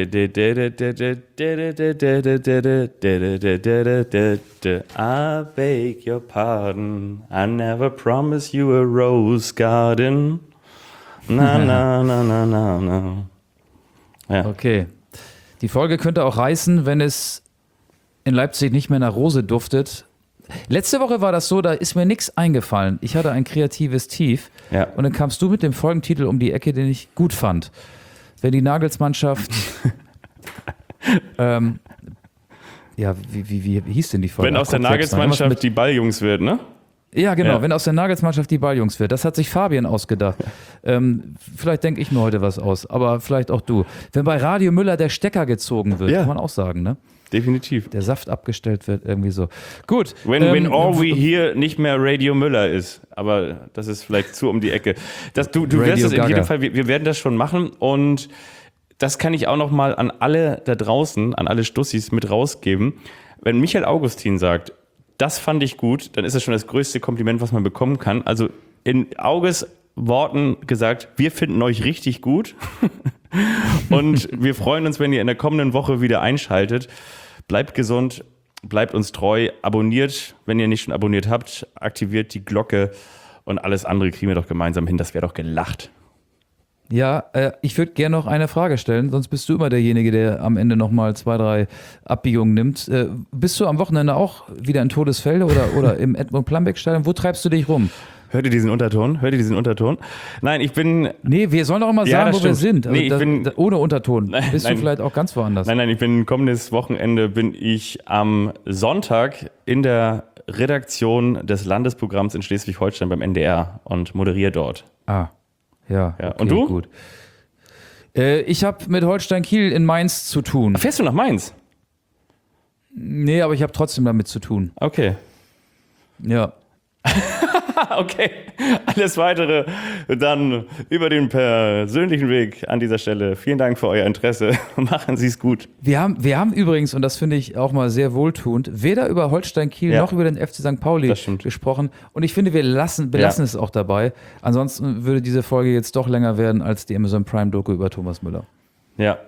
I beg your pardon, I never promised you a rose garden. Na, na, na, na, na, na. Ja. Okay. Die Folge könnte auch reißen, wenn es in Leipzig nicht mehr nach Rose duftet. Letzte Woche war das so, da ist mir nichts eingefallen. Ich hatte ein kreatives Tief. Ja. Und dann kamst du mit dem Folgentitel um die Ecke, den ich gut fand. Wenn die Nagelsmannschaft ja, wie hieß denn die Folge? Wenn aus der Guck selbst mal. Nagelsmannschaft die Balljungs wird, ne? Ja, genau, Ja. wenn aus der Nagelsmannschaft die Balljungs wird. Das hat sich Fabian ausgedacht. Vielleicht denke ich mir heute was aus, aber vielleicht auch du. Wenn bei Radio Müller der Stecker gezogen wird, Ja. kann man auch sagen, ne? Definitiv. Der Saft abgestellt wird, irgendwie so. Gut. When all we hear nicht mehr Radio Müller ist. Aber das ist vielleicht zu um die Ecke. Du Radio wirst es in Gaga. jedem Fall, wir werden das schon machen und das kann ich auch noch mal an alle da draußen, an alle Stussis mit rausgeben. Wenn Michael Augustin sagt, das fand ich gut, dann ist das schon das größte Kompliment, was man bekommen kann. Also in Auges Worten gesagt, wir finden euch richtig gut und wir freuen uns, wenn ihr in der kommenden Woche wieder einschaltet. Bleibt gesund, bleibt uns treu, abonniert, wenn ihr nicht schon abonniert habt, aktiviert die Glocke und alles andere kriegen wir doch gemeinsam hin. Das wäre doch gelacht. Ja, ich würde gerne noch eine Frage stellen, sonst bist du immer derjenige, der am Ende nochmal 2, 3 Abbiegungen nimmt. Bist du am Wochenende auch wieder in Todesfelde oder im Edmund Plambeck-Stadion? Wo treibst du dich rum? Hört ihr diesen Unterton? Nein, ich bin... Nee, wir sollen doch immer Ja, sagen, das wo wir stimmt. sind. Also Nee, ich bin- ohne Unterton. Bist nein. du vielleicht auch ganz woanders? Nein, ich bin kommendes Wochenende bin ich am Sonntag in der Redaktion des Landesprogramms in Schleswig-Holstein beim NDR und moderiere dort. Ah, ja. Ja. Okay, Und du? Gut. Ich habe mit Holstein Kiel in Mainz zu tun. Fährst du nach Mainz? Nee, aber ich habe trotzdem damit zu tun. Okay. Ja. Okay. Alles Weitere dann über den persönlichen Weg an dieser Stelle. Vielen Dank für euer Interesse. Machen Sie es gut. Wir haben übrigens, und das finde ich auch mal sehr wohltuend, weder über Holstein Kiel Ja. noch über den FC St. Pauli Das stimmt. gesprochen. Und ich finde, wir belassen es auch dabei. Ansonsten würde diese Folge jetzt doch länger werden als die Amazon Prime Doku über Thomas Müller. Ja.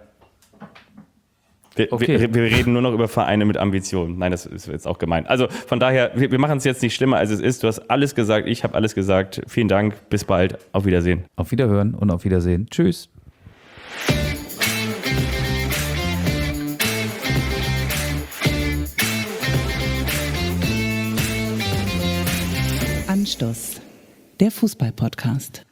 Okay. Wir reden nur noch über Vereine mit Ambitionen. Nein, das ist jetzt auch gemein. Also von daher, wir machen es jetzt nicht schlimmer, als es ist. Du hast alles gesagt, ich habe alles gesagt. Vielen Dank, bis bald, auf Wiedersehen. Auf Wiederhören und auf Wiedersehen. Tschüss. Anstoß, der Fußball-Podcast.